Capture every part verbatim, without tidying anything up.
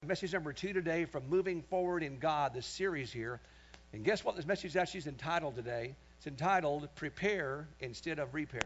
message number two today from Moving Forward in God, this series here. And guess what this message actually is entitled today? It's entitled, Prepare Instead of Repair.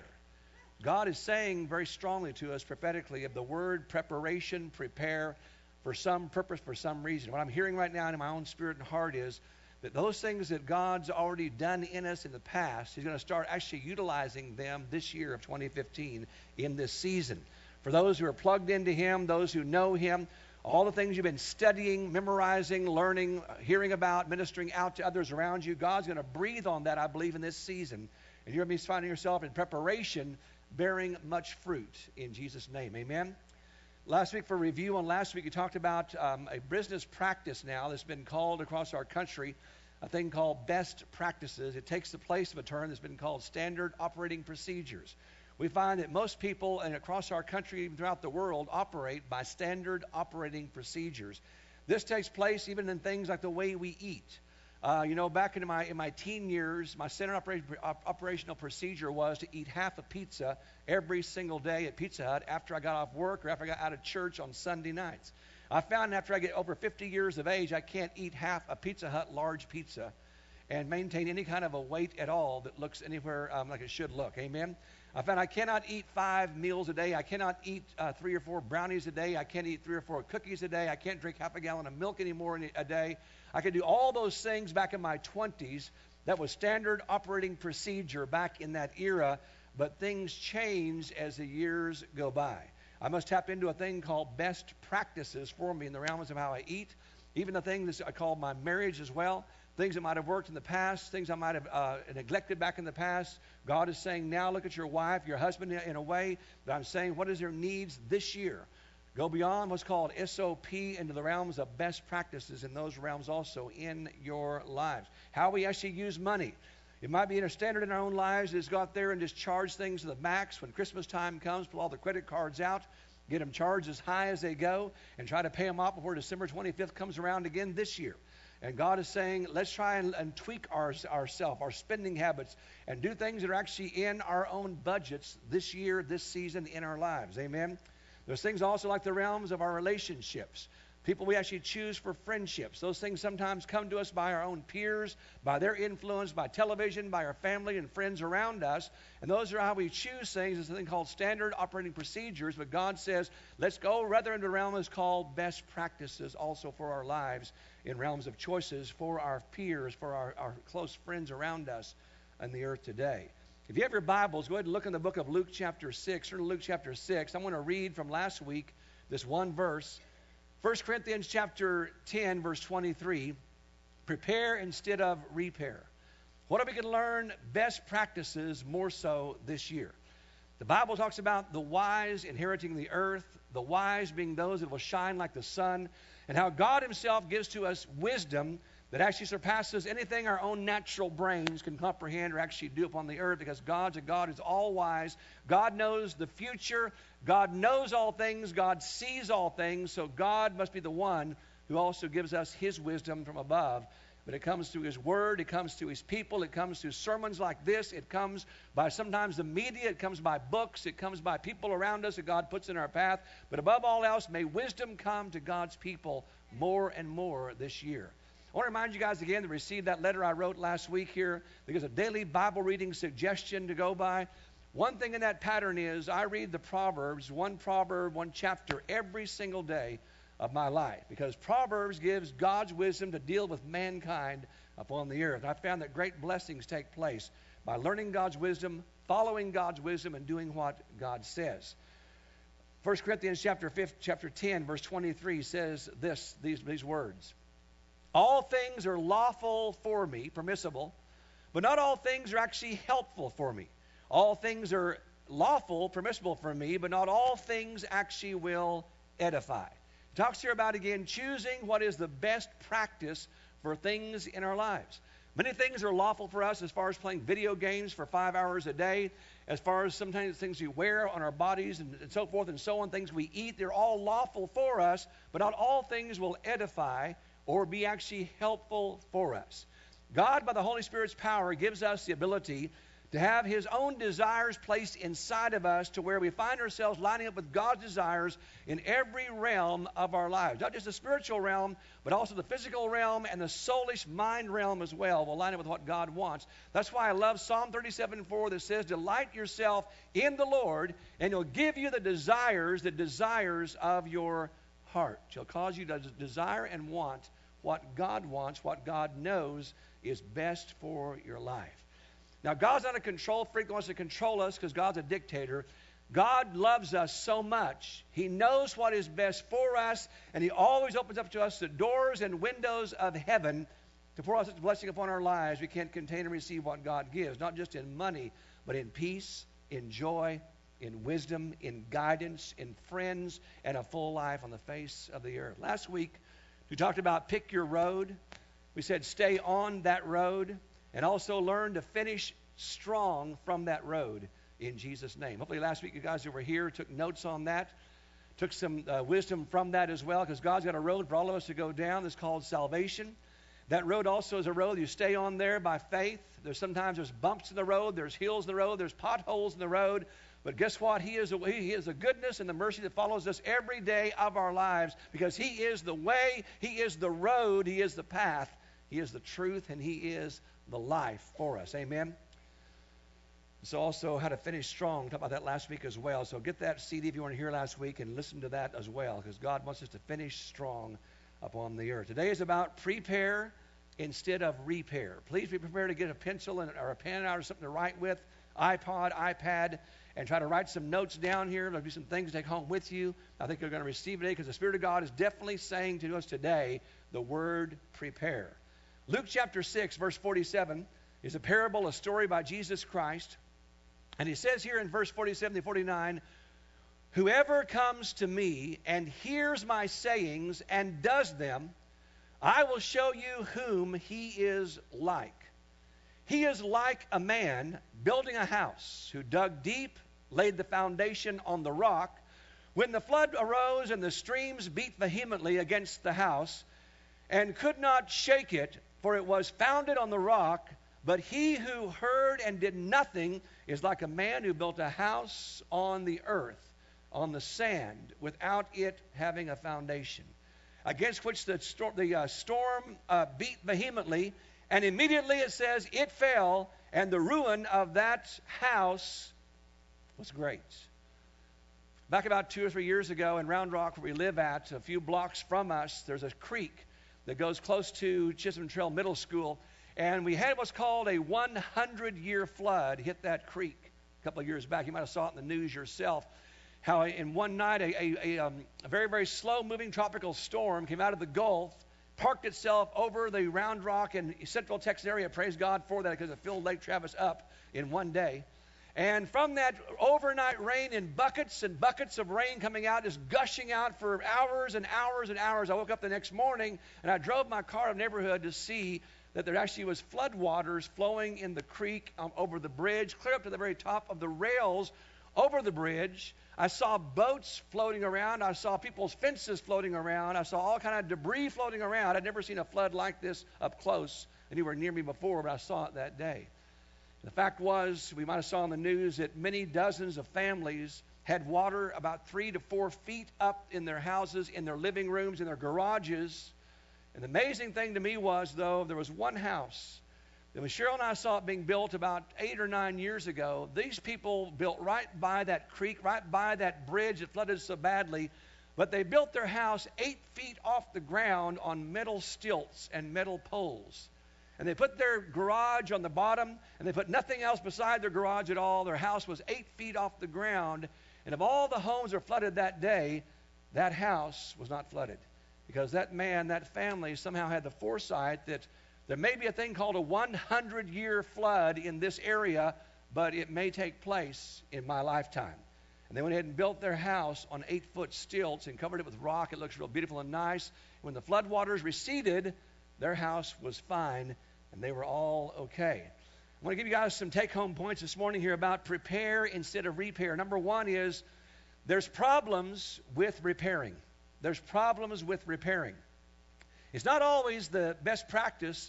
God is saying very strongly to us prophetically of the word preparation, prepare, for some purpose, for some reason. What I'm hearing right now in my own spirit and heart is that those things that God's already done in us in the past, He's going to start actually utilizing them this year of twenty fifteen in this season. For those who are plugged into Him, those who know Him, all the things you've been studying, memorizing, learning, hearing about, ministering out to others around you, God's going to breathe on that, I believe, in this season. And you're going to be finding yourself in preparation, bearing much fruit in Jesus' name. Amen? Last week, for review on last week, we talked about um, a business practice now that's been called across our country, a thing called best practices. It takes the place of a term that's been called standard operating procedures. We find that most people and across our country, even throughout the world, operate by standard operating procedures. This takes place even in things like the way we eat. Uh, you know, back in my in my teen years, my standard operation, op, operational procedure was to eat half a pizza every single day at Pizza Hut after I got off work or after I got out of church on Sunday nights. I found after I get over fifty years of age, I can't eat half a Pizza Hut large pizza and maintain any kind of a weight at all that looks anywhere um, like it should look. Amen? I found I cannot eat five meals a day. I cannot eat uh, three or four brownies a day. I can't eat three or four cookies a day. I can't drink half a gallon of milk anymore in a day. I could do all those things back in my twenties. That was standard operating procedure back in that era, but things change as the years go by. I must tap into a thing called best practices for me in the realms of how I eat, even the thing that I call my marriage as well. Things that might have worked in the past, things I might have uh, neglected back in the past. God is saying, now look at your wife, your husband in a way, but I'm saying, what is their needs this year? Go beyond what's called S O P into the realms of best practices in those realms also in your lives. How we actually use money. It might be in a standard in our own lives is go out there and just charge things to the max. When Christmas time comes, pull all the credit cards out, get them charged as high as they go, and try to pay them off before December twenty-fifth comes around again this year. And God is saying, let's try and, and tweak our, ourselves, our spending habits, and do things that are actually in our own budgets this year, this season, in our lives. Amen? There's things also like the realms of our relationships. People we actually choose for friendships. Those things sometimes come to us by our own peers, by their influence, by television, by our family and friends around us. And those are how we choose things. It's something called standard operating procedures. But God says, let's go rather into the realm that's called best practices also for our lives, in realms of choices for our peers, for our, our close friends around us on the earth today. If you have your Bibles, go ahead and look in the book of Luke chapter six. Turn to Luke chapter six. I'm going to read from last week this one verse. First Corinthians chapter ten, verse twenty-three. Prepare instead of repair. What are we going to learn? Best practices more so this year. The Bible talks about the wise inheriting the earth, the wise being those that will shine like the sun, and how God Himself gives to us wisdom that actually surpasses anything our own natural brains can comprehend or actually do upon the earth, because God's a God who's all wise. God knows the future. God knows all things. God sees all things. So God must be the one who also gives us His wisdom from above. But it comes through His Word. It comes through His people. It comes through sermons like this. It comes by sometimes the media. It comes by books. It comes by people around us that God puts in our path. But above all else, may wisdom come to God's people more and more this year. I want to remind you guys again to receive that letter I wrote last week here. There's a daily Bible reading suggestion to go by. One thing in that pattern is I read the Proverbs, one proverb, one chapter every single day of my life, because Proverbs gives God's wisdom to deal with mankind upon the earth. I found that great blessings take place by learning God's wisdom, following God's wisdom, and doing what God says. First Corinthians chapter five, chapter ten, verse twenty-three says this, these, these words. All things are lawful for me, permissible, but not all things are actually helpful for me. All things are lawful, permissible for me, but not all things actually will edify. It talks here about, again, choosing what is the best practice for things in our lives. Many things are lawful for us as far as playing video games for five hours a day, as far as sometimes things we wear on our bodies and, and so forth and so on, things we eat. They're all lawful for us, but not all things will edify or be actually helpful for us. God, by the Holy Spirit's power, gives us the ability to have His own desires placed inside of us to where we find ourselves lining up with God's desires in every realm of our lives. Not just the spiritual realm, but also the physical realm and the soulish mind realm as well will line up with what God wants. That's why I love Psalm thirty-seven four that says, delight yourself in the Lord, and He'll give you the desires, the desires of your heart. He'll cause you to desire and want what God wants, what God knows is best for your life. Now, God's not a control freak that wants to control us because God's a dictator. God loves us so much. He knows what is best for us, and He always opens up to us the doors and windows of heaven to pour out such blessing upon our lives we can't contain and receive what God gives, not just in money, but in peace, in joy, in wisdom, in guidance, in friends, and a full life on the face of the earth. Last week, we talked about pick your road. We said stay on that road. And also learn to finish strong from that road in Jesus' name. Hopefully last week you guys that were here took notes on that, took some uh, wisdom from that as well, because God's got a road for all of us to go down that's called salvation. That road also is a road you stay on there by faith. There's sometimes there's bumps in the road, there's hills in the road, there's potholes in the road. But guess what? He is, a, he is the goodness and the mercy that follows us every day of our lives, because He is the way, He is the road, He is the path, He is the truth, and He is the life for us. Amen. So also how to finish strong. We talked about that last week as well. So get that C D if you weren't here last week and listen to that as well, because God wants us to finish strong upon the earth. Today is about prepare instead of repair. Please be prepared to get a pencil and, or a pen out or something to write with, iPod, iPad, and try to write some notes down here. There'll be some things to take home with you. I think you're going to receive today, because the Spirit of God is definitely saying to us today the word prepare. Luke chapter six, verse forty-seven, is a parable, a story by Jesus Christ. And He says here in verse forty-seven to forty-nine, whoever comes to me and hears my sayings and does them, I will show you whom he is like. He is like a man building a house who dug deep, laid the foundation on the rock. When the flood arose and the streams beat vehemently against the house and could not shake it, for it was founded on the rock, but he who heard and did nothing is like a man who built a house on the earth, on the sand, without it having a foundation, against which the, stor- the uh, storm uh, beat vehemently, and immediately it says it fell, and the ruin of that house was great. Back about two or three years ago in Round Rock, where we live at, a few blocks from us, there's a creek that goes close to Chisholm Trail Middle School. And we had what's called a hundred year flood hit that creek a couple of years back. You might have saw it in the news yourself. How in one night a, a, a, um, a very, very slow-moving tropical storm came out of the Gulf, parked itself over the Round Rock and Central Texas area. Praise God for that, because it filled Lake Travis up in one day. And from that overnight rain, in buckets and buckets of rain coming out, just gushing out for hours and hours and hours, I woke up the next morning and I drove my car in the neighborhood to see that there actually was flood waters flowing in the creek um, over the bridge, clear up to the very top of the rails over the bridge. I saw boats floating around. I saw people's fences floating around. I saw all kind of debris floating around. I'd never seen a flood like this up close anywhere near me before, but I saw it that day. The fact was, we might have saw in the news that many dozens of families had water about three to four feet up in their houses, in their living rooms, in their garages. And the amazing thing to me was, though, there was one house that when Cheryl and I saw it being built about eight or nine years ago, these people built right by that creek, right by that bridge that flooded so badly, but they built their house eight feet off the ground on metal stilts and metal poles. And they put their garage on the bottom, and they put nothing else beside their garage at all. Their house was eight feet off the ground. And of all the homes that were flooded that day, that house was not flooded. Because that man, that family, somehow had the foresight that there may be a thing called a hundred year flood in this area, but it may take place in my lifetime. And they went ahead and built their house on eight-foot stilts and covered it with rock. It looks real beautiful and nice. When the floodwaters receded, their house was fine, and they were all okay. I want to give you guys some take-home points this morning here about prepare instead of repair. Number one is there's problems with repairing. There's problems with repairing. It's not always the best practice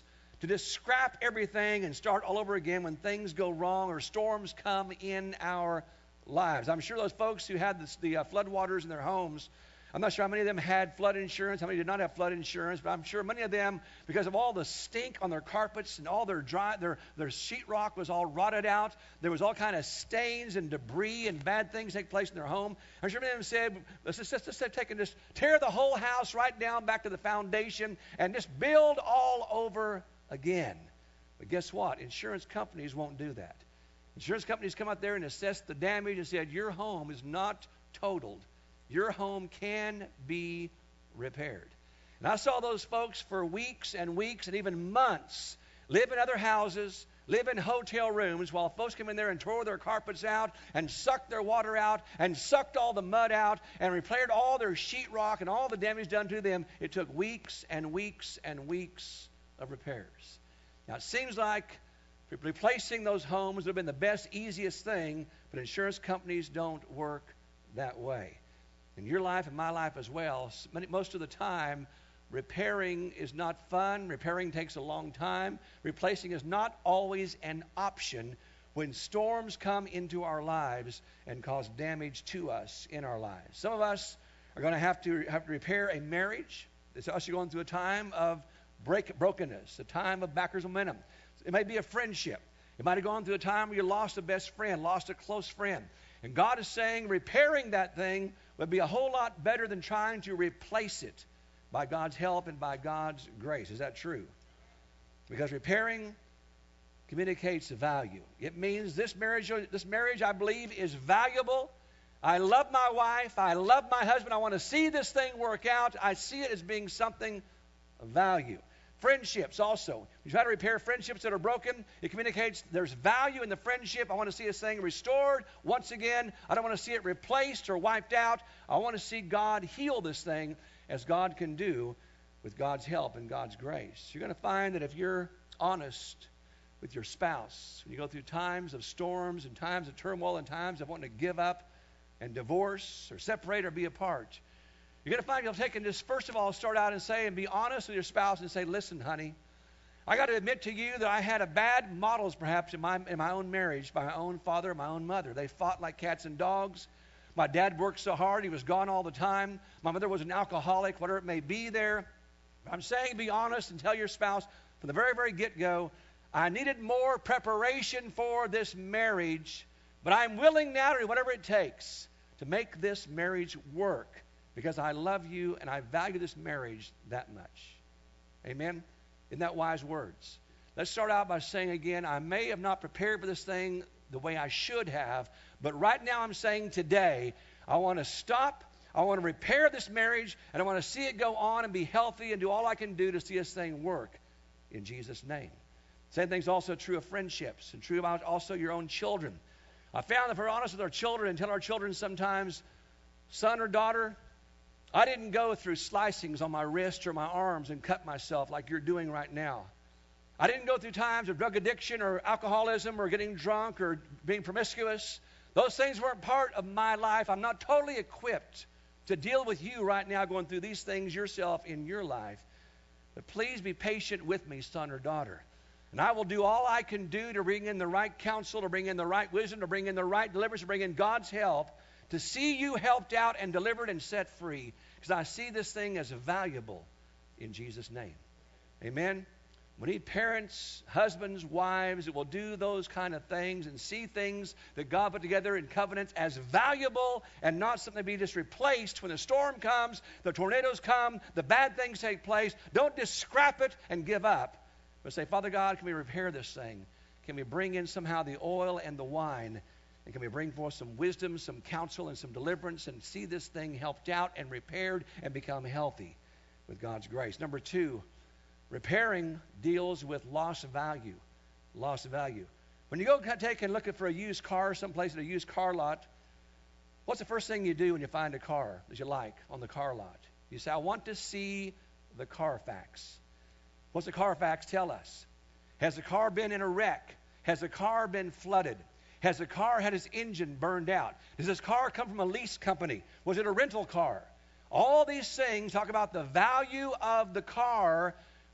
to just scrap everything and start all over again when things go wrong or storms come in our lives. I'm sure those folks who had this, the uh, floodwaters in their homes, I'm not sure how many of them had flood insurance, how many did not have flood insurance, but I'm sure many of them, because of all the stink on their carpets and all their dry, their, their sheetrock was all rotted out. There was all kind of stains and debris and bad things take place in their home. I'm sure many of them said, let's just, let's just take and just tear the whole house right down back to the foundation and just build all over again. But guess what? Insurance companies won't do that. Insurance companies come out there and assess the damage and said, your home is not totaled. Your home can be repaired. And I saw those folks for weeks and weeks and even months live in other houses, live in hotel rooms while folks came in there and tore their carpets out and sucked their water out and sucked all the mud out and repaired all their sheetrock and all the damage done to them. It took weeks and weeks and weeks of repairs. Now, it seems like replacing those homes would have been the best, easiest thing, but insurance companies don't work that way. In your life and my life as well, most of the time, repairing is not fun. Repairing takes a long time. Replacing is not always an option when storms come into our lives and cause damage to us in our lives. Some of us are going to have to have to repair a marriage. It's us going through a time of break, brokenness, a time of backwards momentum. It may be a friendship. It might have gone through a time where you lost a best friend, lost a close friend. And God is saying repairing that thing would be a whole lot better than trying to replace it by God's help and by God's grace. Is that true? Because repairing communicates value. It means this marriage, this marriage, I believe, is valuable. I love my wife. I love my husband. I want to see this thing work out. I see it as being something of value. Friendships also. You try to repair friendships that are broken. It communicates there's value in the friendship. I want to see this thing restored once again. I don't want to see it replaced or wiped out. I want to see God heal this thing as God can do with God's help and God's grace. You're going to find that if you're honest with your spouse, when you go through times of storms and times of turmoil and times of wanting to give up and divorce or separate or be apart, you're going to find you'll take and just first of all start out and say and be honest with your spouse and say, listen, honey, I got to admit to you that I had a bad models perhaps in my in my own marriage by my own father and my own mother. They fought like cats and dogs. My dad worked so hard, he was gone all the time. My mother was an alcoholic, whatever it may be there. I'm saying be honest and tell your spouse from the very, very get-go, I needed more preparation for this marriage, but I'm willing now to do whatever it takes to make this marriage work. Because I love you and I value this marriage that much. Amen? Isn't that wise words? Let's start out by saying again, I may have not prepared for this thing the way I should have, but right now I'm saying today, I want to stop, I want to repair this marriage, and I want to see it go on and be healthy and do all I can do to see this thing work in Jesus' name. Same thing's also true of friendships and true about also your own children. I found that if we're honest with our children and tell our children sometimes, son or daughter, I didn't go through slicings on my wrist or my arms and cut myself like you're doing right now. I didn't go through times of drug addiction or alcoholism or getting drunk or being promiscuous. Those things weren't part of my life. I'm not totally equipped to deal with you right now going through these things yourself in your life. But please be patient with me, son or daughter. And I will do all I can do to bring in the right counsel, to bring in the right wisdom, to bring in the right deliverance, to bring in God's help, to see you helped out and delivered and set free, because I see this thing as valuable in Jesus' name. Amen? We need parents, husbands, wives that will do those kind of things and see things that God put together in covenants as valuable and not something to be just replaced when the storm comes, the tornadoes come, the bad things take place. Don't just scrap it and give up, but say, Father God, can we repair this thing? Can we bring in somehow the oil and the wine? And can we bring forth some wisdom, some counsel, and some deliverance and see this thing helped out and repaired and become healthy with God's grace? Number two, repairing deals with loss of value. Loss of value. When you go take and look for a used car someplace at a used car lot, what's the first thing you do when you find a car that you like on the car lot? You say, I want to see the Carfax. What's the Carfax tell us? Has the car been in a wreck? Has the car been flooded? Has the car had its engine burned out? Does this car come from a lease company? Was it a rental car? All these things talk about the value of the car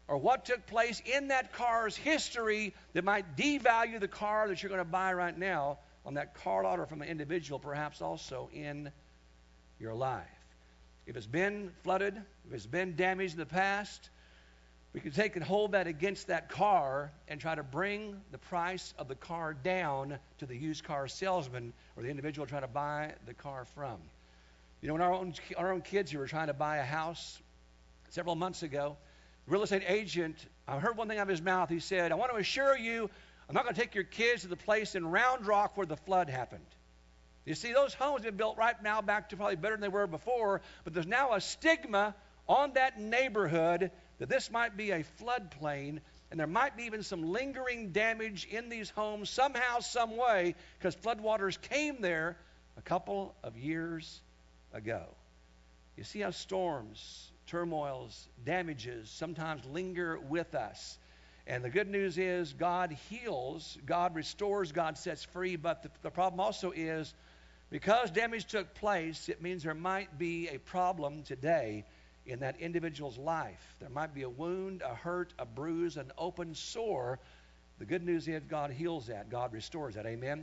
or what took place in that car's history that might devalue the car that you're going to buy right now on that car lot or from an individual, perhaps also in your life. If it's been flooded, if it's been damaged in the past, we can take and hold that against that car and try to bring the price of the car down to the used car salesman or the individual trying to buy the car from. You know, when our own, our own kids who were trying to buy a house several months ago, the real estate agent, I heard one thing out of his mouth. He said, I want to assure you, I'm not going to take your kids to the place in Round Rock where the flood happened. You see, those homes have been built right now back to probably better than they were before, but there's now a stigma on that neighborhood that this might be a floodplain, and there might be even some lingering damage in these homes somehow, some way, because floodwaters came there a couple of years ago. You see how storms, turmoils, damages sometimes linger with us. And the good news is God heals, God restores, God sets free, but the, the problem also is because damage took place, it means there might be a problem today in that individual's life. There might be a wound, a hurt, a bruise, an open sore. The good news is God heals that. God restores that. Amen?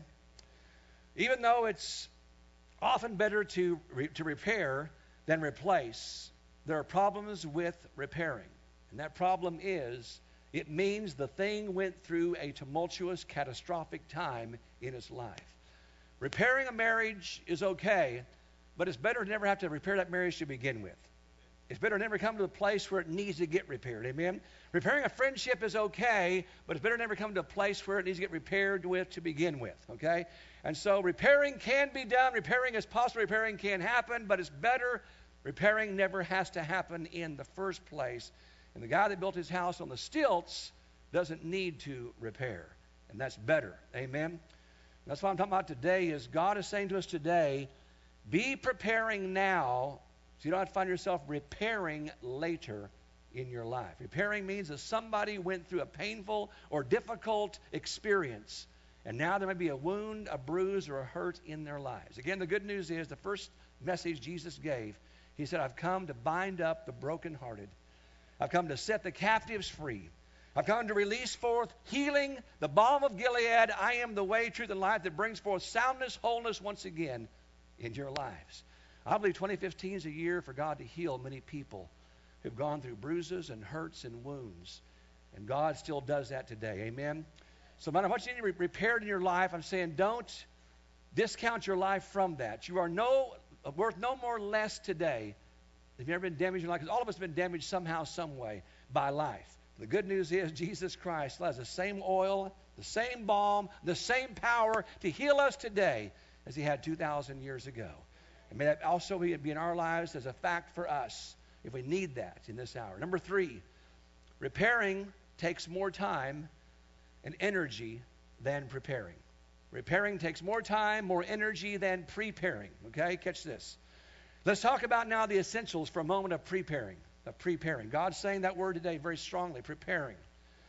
Even though it's often better to, re- to repair than replace, there are problems with repairing. And that problem is it means the thing went through a tumultuous, catastrophic time in its life. Repairing a marriage is okay, but it's better to never have to repair that marriage to begin with. It's better to never come to a place where it needs to get repaired. Amen? Repairing a friendship is okay, but it's better to never come to a place where it needs to get repaired with to begin with. Okay? And so repairing can be done. Repairing is possible. Repairing can happen, but it's better. Repairing never has to happen in the first place. And the guy that built his house on the stilts doesn't need to repair. And that's better. Amen? That's what I'm talking about today is God is saying to us today, be preparing now so you don't have to find yourself repairing later in your life. Repairing means that somebody went through a painful or difficult experience, and now there may be a wound, a bruise, or a hurt in their lives. Again, the good news is the first message Jesus gave, he said, I've come to bind up the brokenhearted. I've come to set the captives free. I've come to release forth healing, the balm of Gilead. I am the way, truth, and life that brings forth soundness, wholeness once again in your lives. I believe twenty fifteen is a year for God to heal many people who've gone through bruises and hurts and wounds. And God still does that today. Amen? So no matter what you need to be repaired in your life, I'm saying don't discount your life from that. You are no worth no more less today if you've ever been damaged in your life, because all of us have been damaged somehow, some way by life. The good news is Jesus Christ has the same oil, the same balm, the same power to heal us today as he had two thousand years ago. And may that also be in our lives as a fact for us if we need that in this hour. Number three, repairing takes more time and energy than preparing. Repairing takes more time, more energy than preparing. Okay, catch this. Let's talk about now the essentials for a moment of preparing. Of preparing. God's saying that word today very strongly, preparing.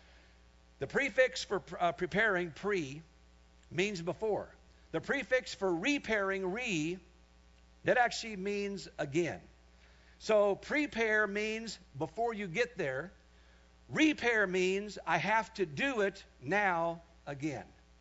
The prefix for uh, preparing, pre, means before. The prefix for repairing, re, that actually means again. So prepare means before you get there. Repair means I have to do it now again.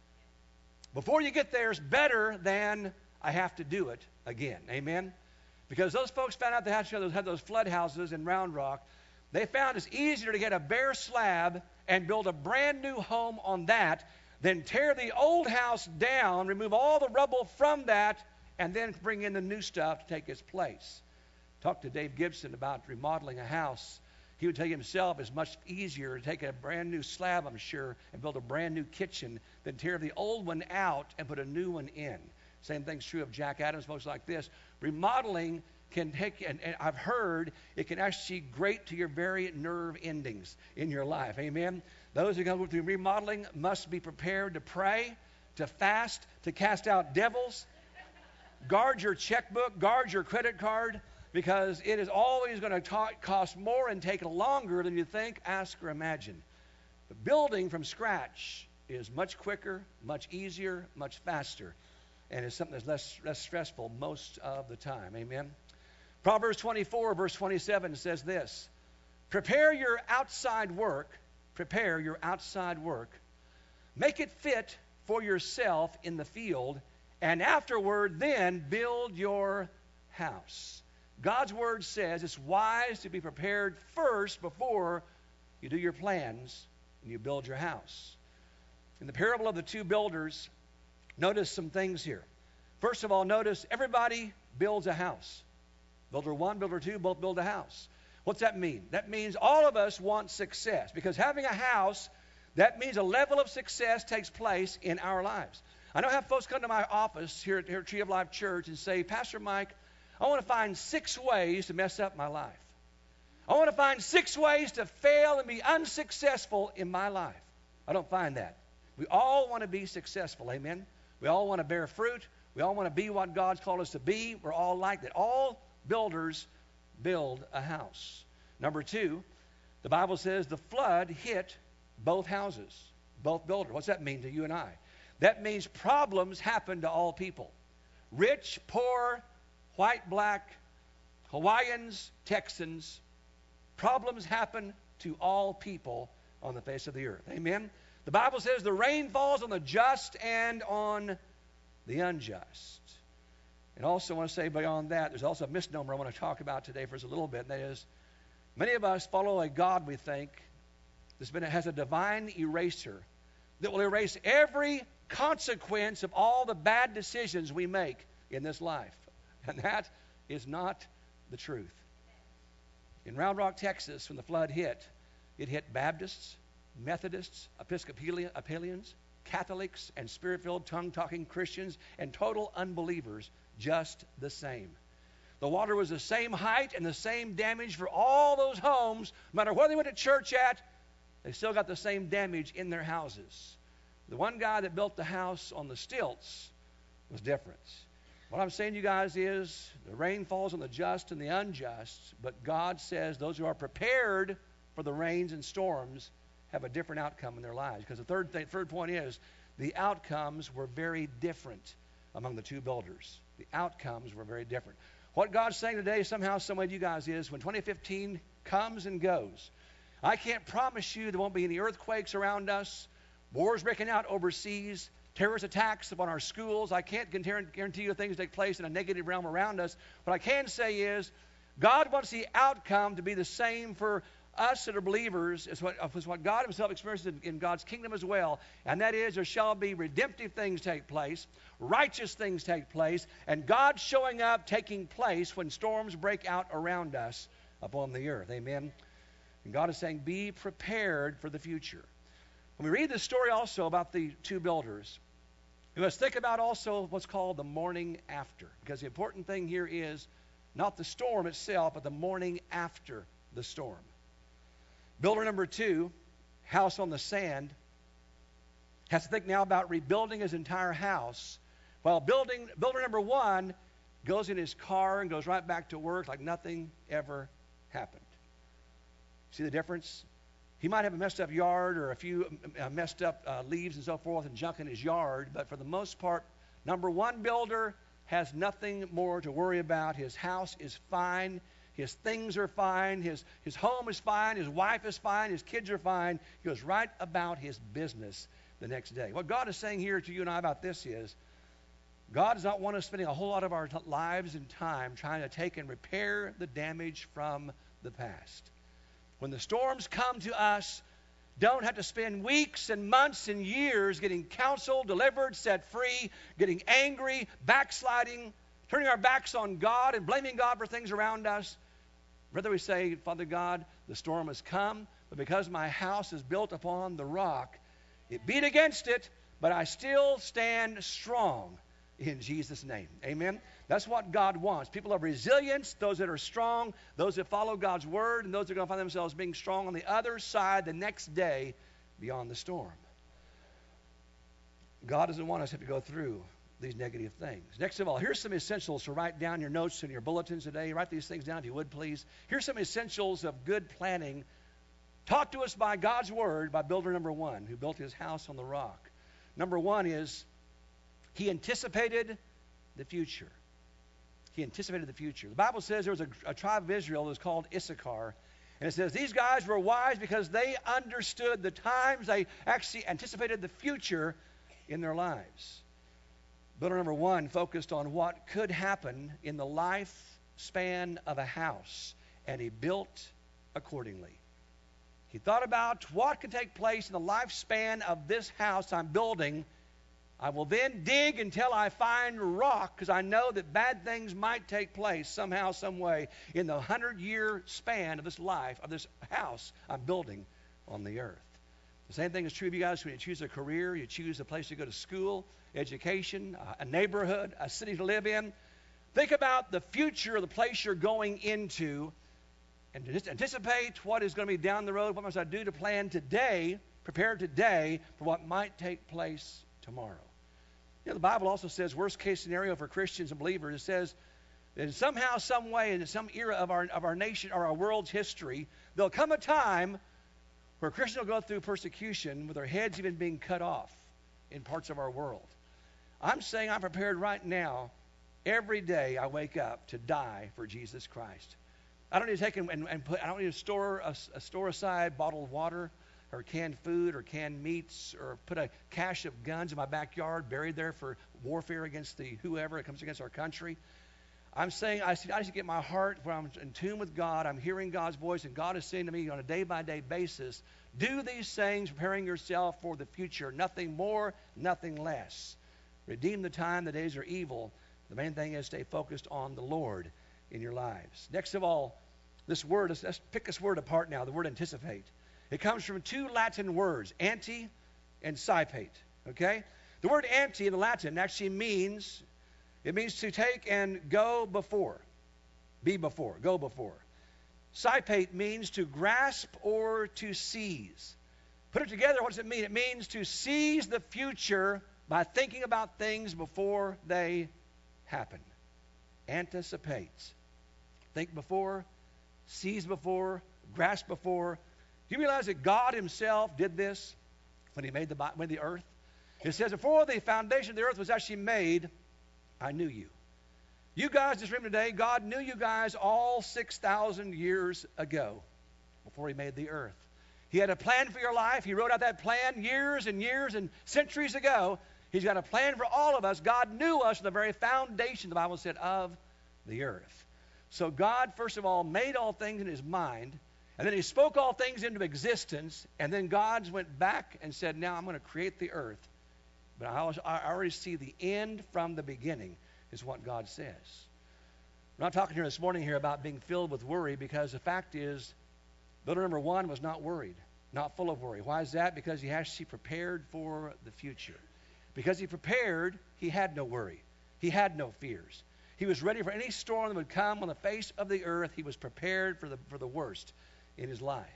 Before you get there is better than I have to do it again. Amen? Because those folks found out they had those, had those flood houses in Round Rock. They found it's easier to get a bare slab and build a brand new home on that than tear the old house down, remove all the rubble from that, and then bring in the new stuff to take its place. Talk to Dave Gibson about remodeling a house. He would tell you himself it's much easier to take a brand new slab, I'm sure, and build a brand new kitchen than tear the old one out and put a new one in. Same thing's true of Jack Adams, folks like this. Remodeling can take, and, and I've heard, it can actually grate to your very nerve endings in your life. Amen? Those who go through remodeling must be prepared to pray, to fast, to cast out devils. Guard your checkbook, guard your credit card, because it is always going to cost more and take longer than you think, ask, or imagine. But building from scratch is much quicker, much easier, much faster, and it's something that's less, less stressful most of the time. Amen? Proverbs twenty-four, verse twenty-seven says this, Prepare your outside work. Prepare your outside work. Make it fit for yourself in the field, and afterward then build your house. God's word says it's wise to be prepared first before you do your plans and you build your house. In the parable of the two builders, notice some things here. First of all, notice everybody builds a house. Builder one, builder two, both build a house. What's that mean? That means all of us want success, because having a house, that means a level of success takes place in our lives. I know I have folks come to my office here at, here at Tree of Life Church and say, Pastor Mike, I want to find six ways to mess up my life. I want to find six ways to fail and be unsuccessful in my life. I don't find that. We all want to be successful, amen? We all want to bear fruit. We all want to be what God's called us to be. We're all like that. All builders build a house. Number two, the Bible says the flood hit both houses, both builders. What's that mean to you and I? That means problems happen to all people. Rich, poor, white, black, Hawaiians, Texans. Problems happen to all people on the face of the earth. Amen? The Bible says the rain falls on the just and on the unjust. And also I want to say beyond that, there's also a misnomer I want to talk about today for us a little bit, and that is many of us follow a God, we think, that's been, has a divine eraser that will erase every consequence of all the bad decisions we make in this life. And that is not the truth. In Round Rock, Texas, when the flood hit, it hit Baptists, Methodists, Episcopalian, Episcopalians, Catholics, and Spirit-filled, tongue-talking Christians, and total unbelievers just the same. The water was the same height and the same damage for all those homes. No matter where they went to church at, they still got the same damage in their houses. The one guy that built the house on the stilts was different. What I'm saying to you guys is the rain falls on the just and the unjust, but God says those who are prepared for the rains and storms have a different outcome in their lives. Because the third thing, third point is the outcomes were very different among the two builders. The outcomes were very different. What God's saying today, somehow, some way to you guys, is when twenty fifteen comes and goes, I can't promise you there won't be any earthquakes around us, wars breaking out overseas, terrorist attacks upon our schools. I can't guarantee you things take place in a negative realm around us. What I can say is God wants the outcome to be the same for us that are believers as what, as what God himself experiences in, in God's kingdom as well. And that is there shall be redemptive things take place, righteous things take place, and God showing up taking place when storms break out around us upon the earth. Amen. And God is saying, be prepared for the future. When we read this story also about the two builders, we must think about also what's called the morning after. Because the important thing here is not the storm itself, but the morning after the storm. Builder number two, house on the sand, has to think now about rebuilding his entire house, while building, builder number one goes in his car and goes right back to work like nothing ever happened. See the difference? He might have a messed up yard or a few uh, messed up uh, leaves and so forth and junk in his yard, but for the most part, number one builder has nothing more to worry about. His house is fine. His things are fine. His, his home is fine. His wife is fine. His kids are fine. He goes right about his business the next day. What God is saying here to you and I about this is God does not want us spending a whole lot of our t- lives and time trying to take and repair the damage from the past. When the storms come to us, don't have to spend weeks and months and years getting counseled, delivered, set free, getting angry, backsliding, turning our backs on God and blaming God for things around us. Rather we say, Father God, the storm has come, but because my house is built upon the rock, it beat against it, but I still stand strong in Jesus' name. Amen? That's what God wants. People of resilience, those that are strong, those that follow God's word, and those that are going to find themselves being strong on the other side the next day beyond the storm. God doesn't want us to have to go through these negative things. Next of all, here's some essentials to write down your notes in your bulletins today. Write these things down if you would, please. Here's some essentials of good planning taught to us by God's word by builder number one, who built his house on the rock. Number one is he anticipated the future. He anticipated the future. The Bible says there was a, a tribe of Israel that was called Issachar, And it says these guys were wise because they understood the times. They actually anticipated the future in their lives. Builder number one focused on what could happen in the lifespan of a house, and he built accordingly. He thought about what could take place in the lifespan of this house I'm building. I will then dig until I find rock, because I know that bad things might take place somehow, some way in the hundred-year span of this life, of this house I'm building on the earth. The same thing is true of you guys when you choose a career, you choose a place to go to school, education, a neighborhood, a city to live in. Think about the future of the place you're going into and just anticipate what is going to be down the road. What must I do to plan today, prepare today for what might take place tomorrow? You know, the Bible also says worst case scenario for Christians and believers. It says that somehow, some way, in some era of our, of our nation or our world's history, there'll come a time where Christians will go through persecution with their heads even being cut off in parts of our world. I'm saying I'm prepared right now, every day I wake up, to die for Jesus Christ. I don't need to take and, and put, I don't need to store a, a store aside bottle of water or canned food or canned meats or put a cache of guns in my backyard buried there for warfare against the whoever that comes against our country. I'm saying I, I just get my heart where I'm in tune with God. I'm hearing God's voice, and God is saying to me on a day-by-day basis, do these things, preparing yourself for the future. Nothing more, nothing less. Redeem the time. The days are evil. The main thing is stay focused on the Lord in your lives. Next of all, this word, let's, let's pick this word apart now, the word anticipate. It comes from two Latin words, ante and sipate. Okay? The word ante in the Latin actually means... It means to take and go before, be before, go before. Sipate means to grasp or to seize. Put it together, what does it mean? It means to seize the future by thinking about things before they happen. Anticipates. Think before, seize before, grasp before. Do you realize that God himself did this when he made the, made the earth? It says, before the foundation of the earth was actually made, I knew you. You guys in this room today, God knew you guys all six thousand years ago before he made the earth. He had a plan for your life. He wrote out that plan years and years and centuries ago. He's got a plan for all of us. God knew us from the very foundation, the Bible said, of the earth. So God, first of all, made all things in his mind, and then he spoke all things into existence, and then God went back and said, now I'm going to create the earth. But I already see the end from the beginning is what God says. We're not talking here this morning here about being filled with worry, because the fact is, builder number one was not worried, not full of worry. Why is that? Because he actually prepared for the future. Because he prepared, he had no worry. He had no fears. He was ready for any storm that would come on the face of the earth. He was prepared for the, for the worst in his life.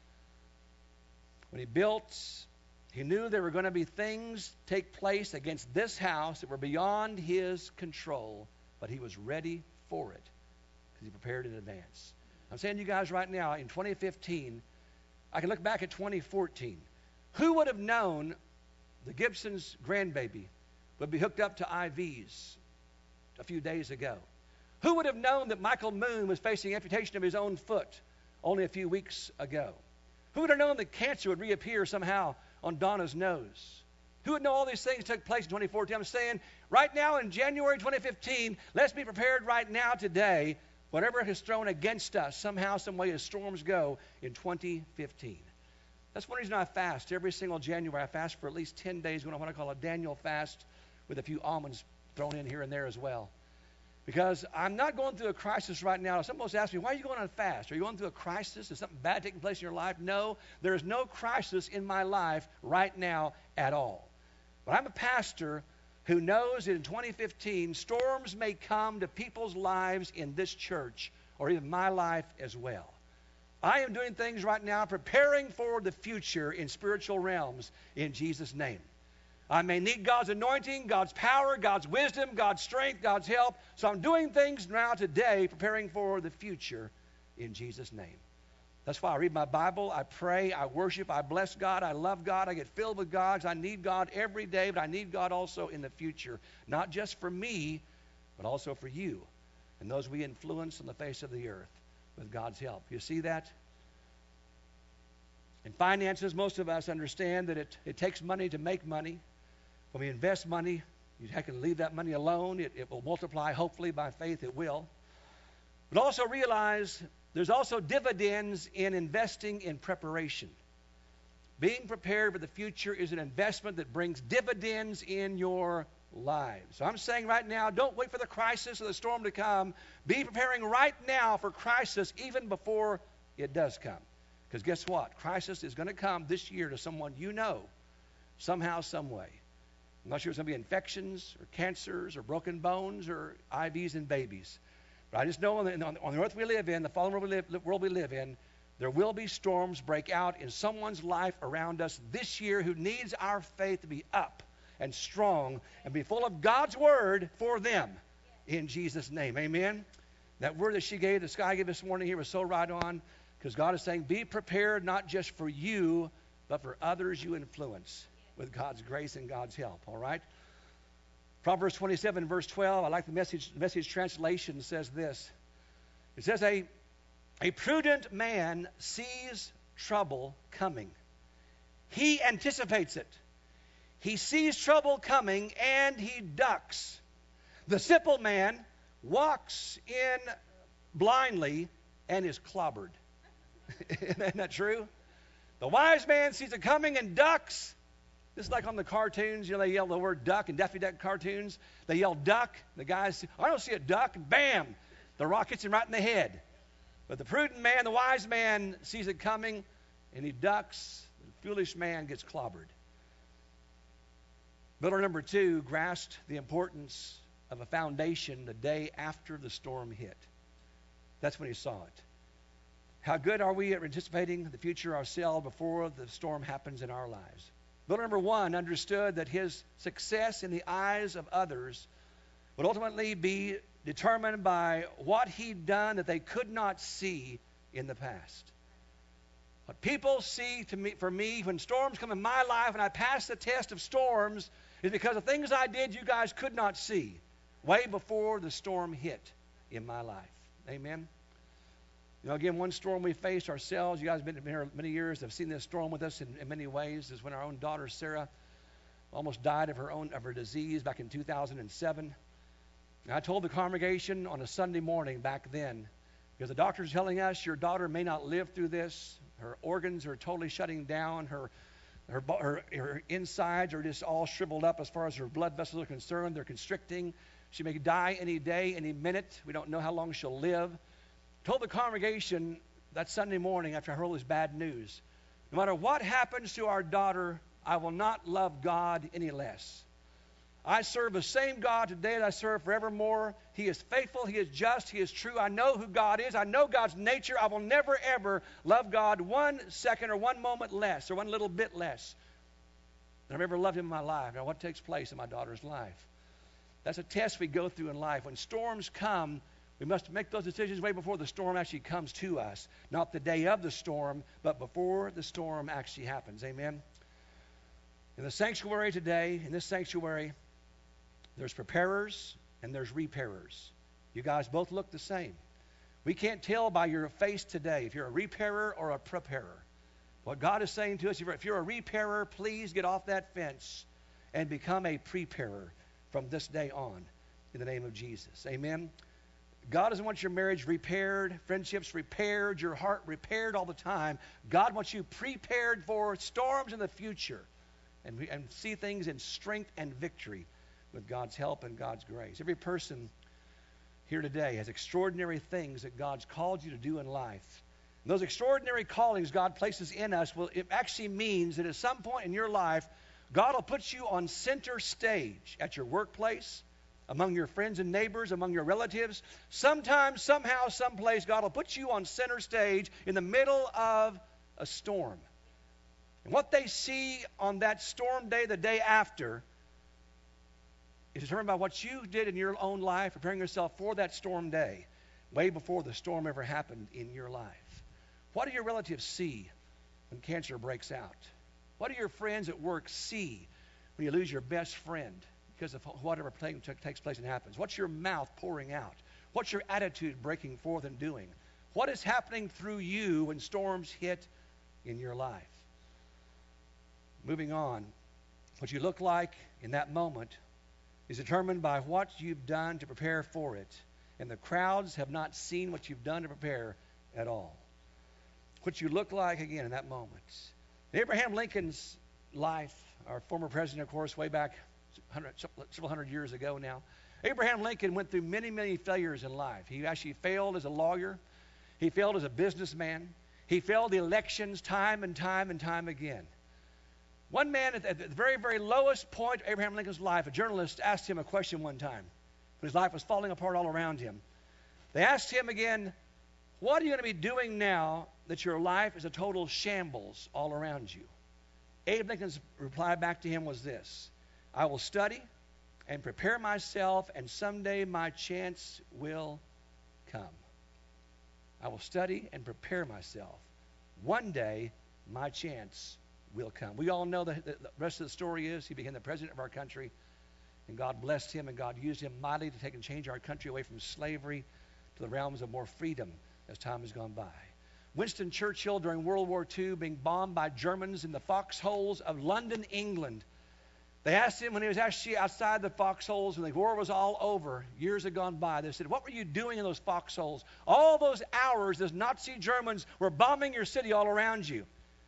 When he built... He knew there were going to be things take place against this house that were beyond his control, but he was ready for it because he prepared in advance. I'm saying to you guys right now, in twenty fifteen, I can look back at twenty fourteen. Who would have known the Gibson's grandbaby would be hooked up to I Vs a few days ago? Who would have known that Michael Moon was facing amputation of his own foot only a few weeks ago? Who would have known that cancer would reappear somehow on Donna's nose? Who would know all these things took place in twenty fourteen? I'm saying right now in January twenty fifteen, let's be prepared right now today. Whatever has thrown against us, somehow, some way as storms go in twenty fifteen. That's one reason I fast. Every single January I fast for at least ten days, what I call a Daniel fast, with a few almonds thrown in here and there as well. Because I'm not going through a crisis right now. Someone ask me, why are you going on fast? Are you going through a crisis? Is something bad taking place in your life? No, there is no crisis in my life right now at all. But I'm a pastor who knows that in twenty fifteen, storms may come to people's lives in this church, or even my life as well. I am doing things right now, preparing for the future in spiritual realms in Jesus' name. I may need God's anointing, God's power, God's wisdom, God's strength, God's help. So I'm doing things now today, preparing for the future in Jesus' name. That's why I read my Bible, I pray, I worship, I bless God, I love God, I get filled with God. I need God every day, but I need God also in the future. Not just for me, but also for you and those we influence on the face of the earth with God's help. You see that? finances, most of us understand that it, it takes money to make money. When we invest money, you can leave that money alone. It, it will multiply, hopefully, by faith it will. But also realize there's also dividends in investing in preparation. Being prepared for the future is an investment that brings dividends in your lives. So I'm saying right now, don't wait for the crisis or the storm to come. Be preparing right now for crisis even before it does come. Because guess what? Crisis is going to come this year to someone you know, somehow, some way. I'm not sure it's going to be infections or cancers or broken bones or I Vs and babies. But I just know on the, on the earth we live in, the fallen world we live, world we live in, there will be storms break out in someone's life around us this year who needs our faith to be up and strong and be full of God's word for them. In Jesus' name, amen. That word that she gave, the sky gave this morning here was so right on, because God is saying, be prepared not just for you, but for others you influence with God's grace and God's help, all right? Proverbs twenty-seven, verse twelve, I like the message, message translation, says this. It says, a, a prudent man sees trouble coming. He anticipates it. He sees trouble coming and he ducks. The simple man walks in blindly and is clobbered. Isn't that true? The wise man sees it coming and ducks. This is like on the cartoons, you know, they yell the word duck in Daffy Duck cartoons. They yell duck. The guys, I don't see a duck. Bam! The rock hits him right in the head. But the prudent man, the wise man, sees it coming and he ducks. The foolish man gets clobbered. Builder number two grasped the importance of a foundation the day after the storm hit. That's when he saw it. How good are we at anticipating the future ourselves before the storm happens in our lives? Builder number one understood that his success in the eyes of others would ultimately be determined by what he'd done that they could not see in the past. What people see to me, for me when storms come in my life and I pass the test of storms is because of things I did you guys could not see way before the storm hit in my life. Amen? You know, again, one storm we faced ourselves, you guys have been here many years, have seen this storm with us in, in many ways, is when our own daughter, Sarah, almost died of her own of her disease back in two thousand seven. And I told the congregation on a Sunday morning back then, because the doctors were telling us your daughter may not live through this. Her organs are totally shutting down. Her, her, her, her insides are just all shriveled up as far as her blood vessels are concerned. They're constricting. She may die any day, any minute. We don't know how long she'll live. Told the congregation that Sunday morning after I heard all this bad news, no matter what happens to our daughter, I will not love God any less. I serve the same God today that I serve forevermore. He is faithful. He is just. He is true. I know who God is. I know God's nature. I will never, ever love God one second or one moment less or one little bit less than I've ever loved him in my life. Now, what takes place in my daughter's life? That's a test we go through in life. When storms come, we must make those decisions way before the storm actually comes to us. Not the day of the storm, but before the storm actually happens. Amen? In the sanctuary today, in this sanctuary, there's preparers and there's repairers. You guys both look the same. We can't tell by your face today if you're a repairer or a preparer. What God is saying to us, if you're a repairer, please get off that fence and become a preparer from this day on in the name of Jesus. Amen? God doesn't want your marriage repaired, friendships repaired, your heart repaired all the time. God wants you prepared for storms in the future and, and see things in strength and victory with God's help and God's grace. Every person here today has extraordinary things that God's called you to do in life. And those extraordinary callings God places in us, well, it actually means that at some point in your life, God will put you on center stage at your workplace, among your friends and neighbors, among your relatives. Sometimes, somehow, someplace, God will put you on center stage in the middle of a storm. And what they see on that storm day, the day after, is determined by what you did in your own life, preparing yourself for that storm day, way before the storm ever happened in your life. What do your relatives see when cancer breaks out? What do your friends at work see when you lose your best friend because of whatever takes place and happens? What's your mouth pouring out? What's your attitude breaking forth and doing? What is happening through you when storms hit in your life? Moving on. What you look like in that moment is determined by what you've done to prepare for it. And the crowds have not seen what you've done to prepare at all. What you look like, again, in that moment. Abraham Lincoln's life, our former president, of course, way back several hundred years ago now. Abraham Lincoln went through many, many failures in life. He actually failed as a lawyer. He failed as a businessman. He failed the elections time and time and time again. One man at the very, very lowest point of Abraham Lincoln's life, a journalist asked him a question one time when his life was falling apart all around him. They asked him again, what are you going to be doing now that your life is a total shambles all around you? Abe Lincoln's reply back to him was this: I will study and prepare myself, and someday my chance will come. I will study and prepare myself. One day my chance will come. We all know that the rest of the story is he became the president of our country, and God blessed him, and God used him mightily to take and change our country away from slavery to the realms of more freedom as time has gone by. Winston Churchill, during World War Two, being bombed by Germans in the foxholes of London, England. They asked him when he was actually outside the foxholes, when the war was all over, years had gone by, they said, what were you doing in those foxholes? All those hours those Nazi Germans were bombing your city all around you.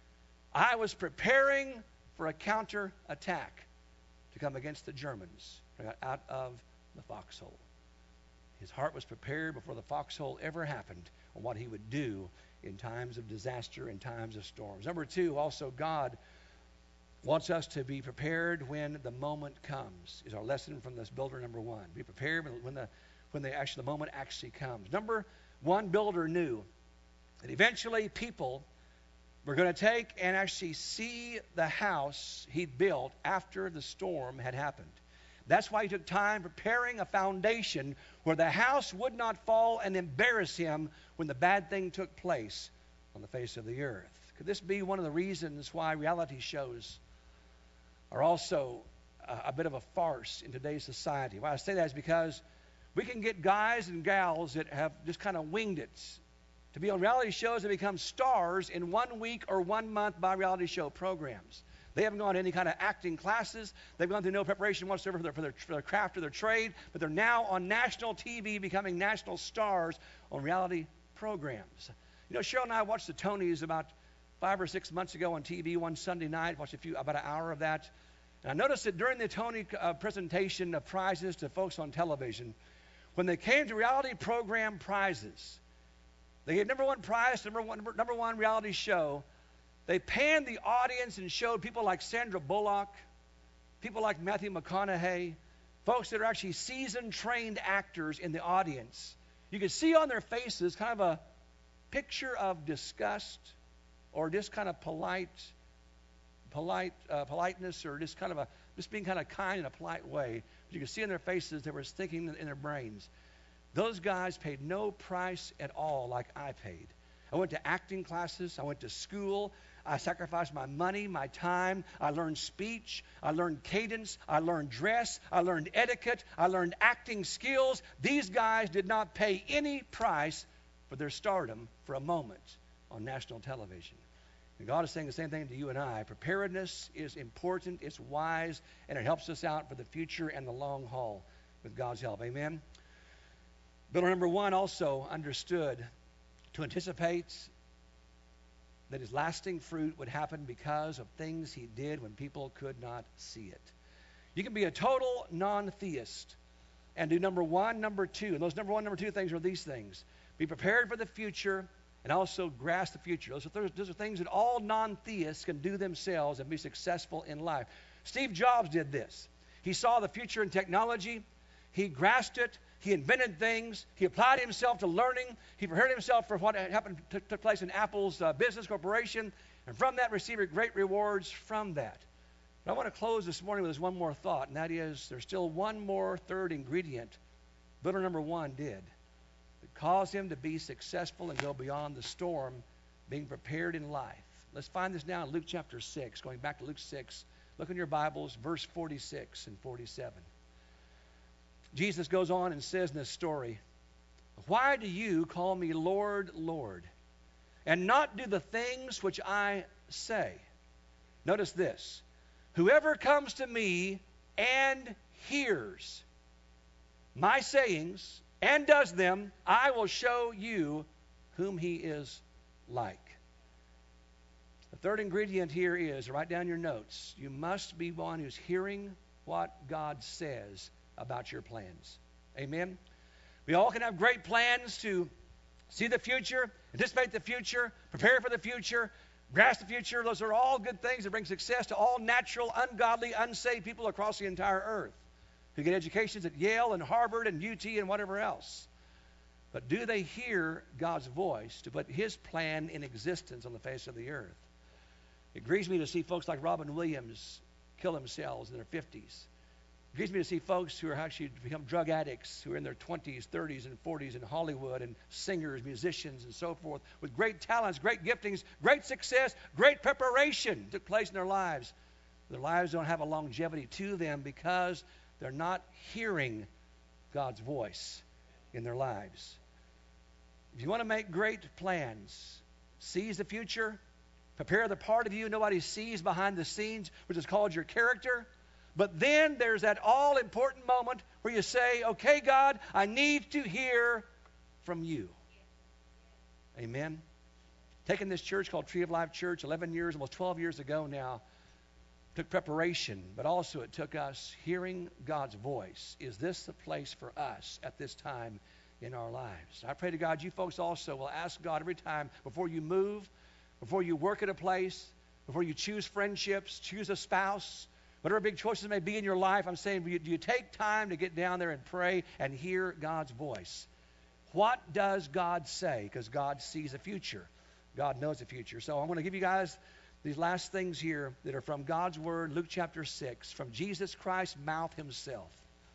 I was preparing for a counterattack to come against the Germans out of the foxhole. His heart was prepared before the foxhole ever happened on what he would do in times of disaster, in times of storms. Number two, also God wants us to be prepared when the moment comes, is our lesson from this builder number one. Be prepared when the when the actually the moment actually comes. Number one, builder knew that eventually people were going to take and actually see the house he'd built after the storm had happened. That's why he took time preparing a foundation where the house would not fall and embarrass him when the bad thing took place on the face of the earth. Could this be one of the reasons why reality shows are also a, a bit of a farce in today's society? Why I say that is because we can get guys and gals that have just kind of winged it to be on reality shows and become stars in one week or one month by reality show programs. They haven't gone to any kind of acting classes. They've gone through no preparation whatsoever for their, for, their, for their craft or their trade, but they're now on national T V becoming national stars on reality programs. You know, Cheryl and I watched the Tonys about five or six months ago on T V one Sunday night, watched a few, about an hour of that. And I noticed that during the Tony uh, presentation of prizes to folks on television, when they came to reality program prizes, they gave number one prize to number one, number, number one reality show. They panned the audience and showed people like Sandra Bullock, people like Matthew McConaughey, folks that are actually seasoned, trained actors in the audience. You could see on their faces kind of a picture of disgust or just kind of polite, polite, uh, politeness, or just kind of a just being kind of kind in a polite way. But you could see in their faces they were thinking in their brains. Those guys paid no price at all like I paid. I went to acting classes. I went to school. I sacrificed my money, my time. I learned speech. I learned cadence. I learned dress. I learned etiquette. I learned acting skills. These guys did not pay any price for their stardom for a moment on national television. And God is saying the same thing to you and I. Preparedness is important, it's wise, and it helps us out for the future and the long haul with God's help. Amen? Builder number one also understood to anticipate that his lasting fruit would happen because of things he did when people could not see it. You can be a total non-theist and do number one, number two. And those number one, number two things are these things. Be prepared for the future and also grasp the future. Those are, those are things that all non-theists can do themselves and be successful in life. Steve Jobs did this. He saw the future in technology. He grasped it. He invented things. He applied himself to learning. He prepared himself for what had happened, t- took place in Apple's uh, business corporation, and from that received great rewards from that. But I want to close this morning with this one more thought, and that is there's still one more third ingredient builder number one did that caused him to be successful and go beyond the storm, being prepared in life. Let's find this now in Luke chapter six, going back to Luke six. Look in your Bibles, verse forty-six and forty-seven. Jesus goes on and says in this story, why do you call me Lord, Lord, and not do the things which I say? Notice this. Whoever comes to me and hears my sayings and does them, I will show you whom he is like. The third ingredient here is, write down your notes, you must be one who's hearing what God says about your plans. Amen? We all can have great plans to see the future, anticipate the future, prepare for the future, grasp the future. Those are all good things that bring success to all natural, ungodly, unsaved people across the entire earth who get educations at Yale and Harvard and U T and whatever else. But do they hear God's voice to put his plan in existence on the face of the earth? It grieves me to see folks like Robin Williams kill themselves in their fifties. It grieves me to see folks who are actually become drug addicts, who are in their twenties, thirties, and forties in Hollywood, and singers, musicians, and so forth, with great talents, great giftings, great success, great preparation took place in their lives. Their lives don't have a longevity to them because they're not hearing God's voice in their lives. If you want to make great plans, seize the future, prepare the part of you nobody sees behind the scenes, which is called your character. But then there's that all-important moment where you say, okay, God, I need to hear from you. Amen. Taking this church called Tree of Life Church eleven years, almost twelve years ago now, took preparation, but also it took us hearing God's voice. Is this the place for us at this time in our lives? I pray to God you folks also will ask God every time before you move, before you work at a place, before you choose friendships, choose a spouse, whatever big choices may be in your life, I'm saying, do you, do you take time to get down there and pray and hear God's voice? What does God say? Because God sees the future. God knows the future. So I'm going to give you guys these last things here that are from God's Word, Luke chapter six, from Jesus Christ's mouth himself.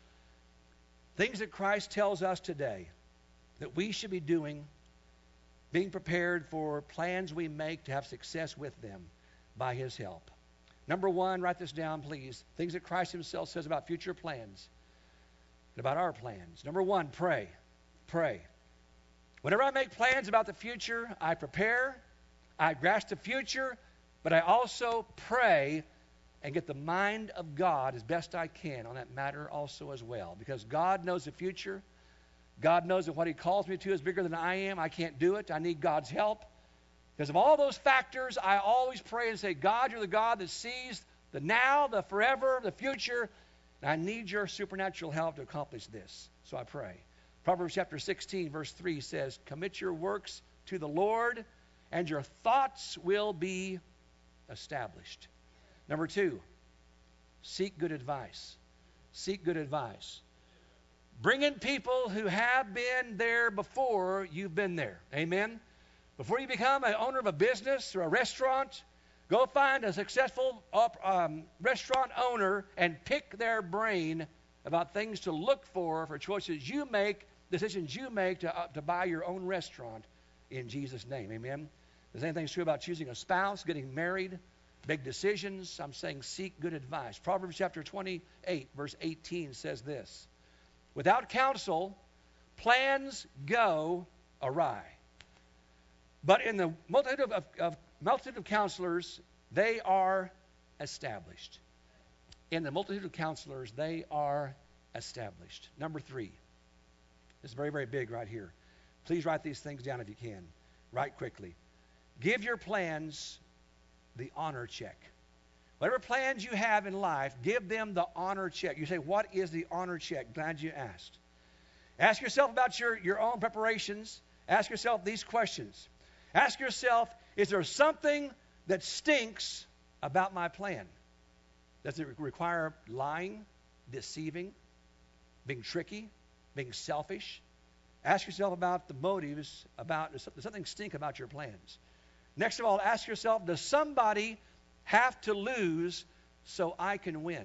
Things that Christ tells us today that we should be doing, being prepared for plans we make to have success with them by his help. Number one, write this down, please. Things that Christ himself says about future plans and about our plans. Number one, pray. Pray. Whenever I make plans about the future, I prepare, I grasp the future, but I also pray and get the mind of God as best I can on that matter also as well. Because God knows the future. God knows that what he calls me to is bigger than I am. I can't do it. I need God's help. Because of all those factors, I always pray and say, God, you're the God that sees the now, the forever, the future, and I need your supernatural help to accomplish this. So I pray. Proverbs chapter sixteen, verse three says, commit your works to the Lord, and your thoughts will be established. Number two, seek good advice. Seek good advice. Bring in people who have been there before you've been there. Amen? Before you become an owner of a business or a restaurant, go find a successful um, restaurant owner and pick their brain about things to look for for choices you make, decisions you make to, uh, to buy your own restaurant in Jesus' name. Amen? The same thing's true about choosing a spouse, getting married, big decisions. I'm saying seek good advice. Proverbs chapter twenty-eight, verse eighteen says this. Without counsel, plans go awry. But in the multitude of, of, multitude of counselors, they are established. In the multitude of counselors, they are established. Number three. This is very, very big right here. Please write these things down if you can. Write quickly. Give your plans the honor check. Whatever plans you have in life, give them the honor check. You say, what is the honor check? Glad you asked. Ask yourself about your, your own preparations. Ask yourself these questions. Ask yourself, is there something that stinks about my plan? Does it require lying, deceiving, being tricky, being selfish? Ask yourself about the motives, about does something stink about your plans? Next of all, ask yourself, does somebody have to lose so I can win?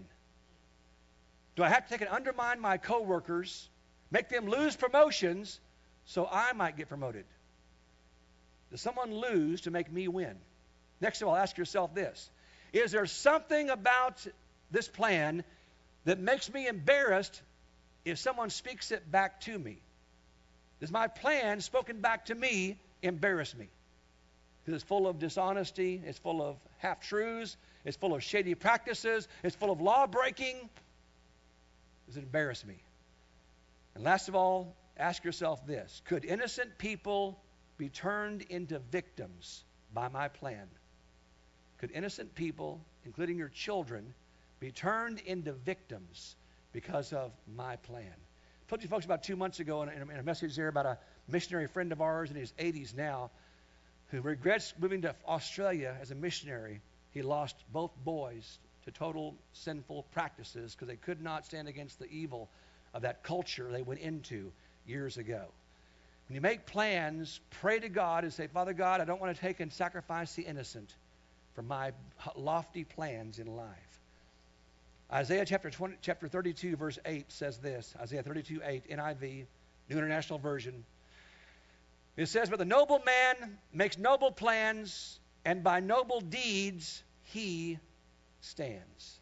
Do I have to take and undermine my coworkers, make them lose promotions so I might get promoted? Does someone lose to make me win? Next of all, ask yourself this. Is there something about this plan that makes me embarrassed if someone speaks it back to me? Does my plan spoken back to me embarrass me? because it's full of dishonesty, it's full of half-truths, it's full of shady practices, it's full of law-breaking. Does it embarrass me? And last of all, ask yourself this. Could innocent people be turned into victims by my plan? Could innocent people, including your children, be turned into victims because of my plan? I told you folks about two months ago in a, in a message there about a missionary friend of ours in his eighties now who regrets moving to Australia as a missionary. He lost both boys to total sinful practices because they could not stand against the evil of that culture they went into years ago. When you make plans, pray to God and say, Father God, I don't want to take and sacrifice the innocent for my lofty plans in life. Isaiah chapter twenty, chapter thirty-two, verse eight says this. Isaiah thirty-two, eight, N I V, New International Version. It says, but the noble man makes noble plans, and by noble deeds he stands.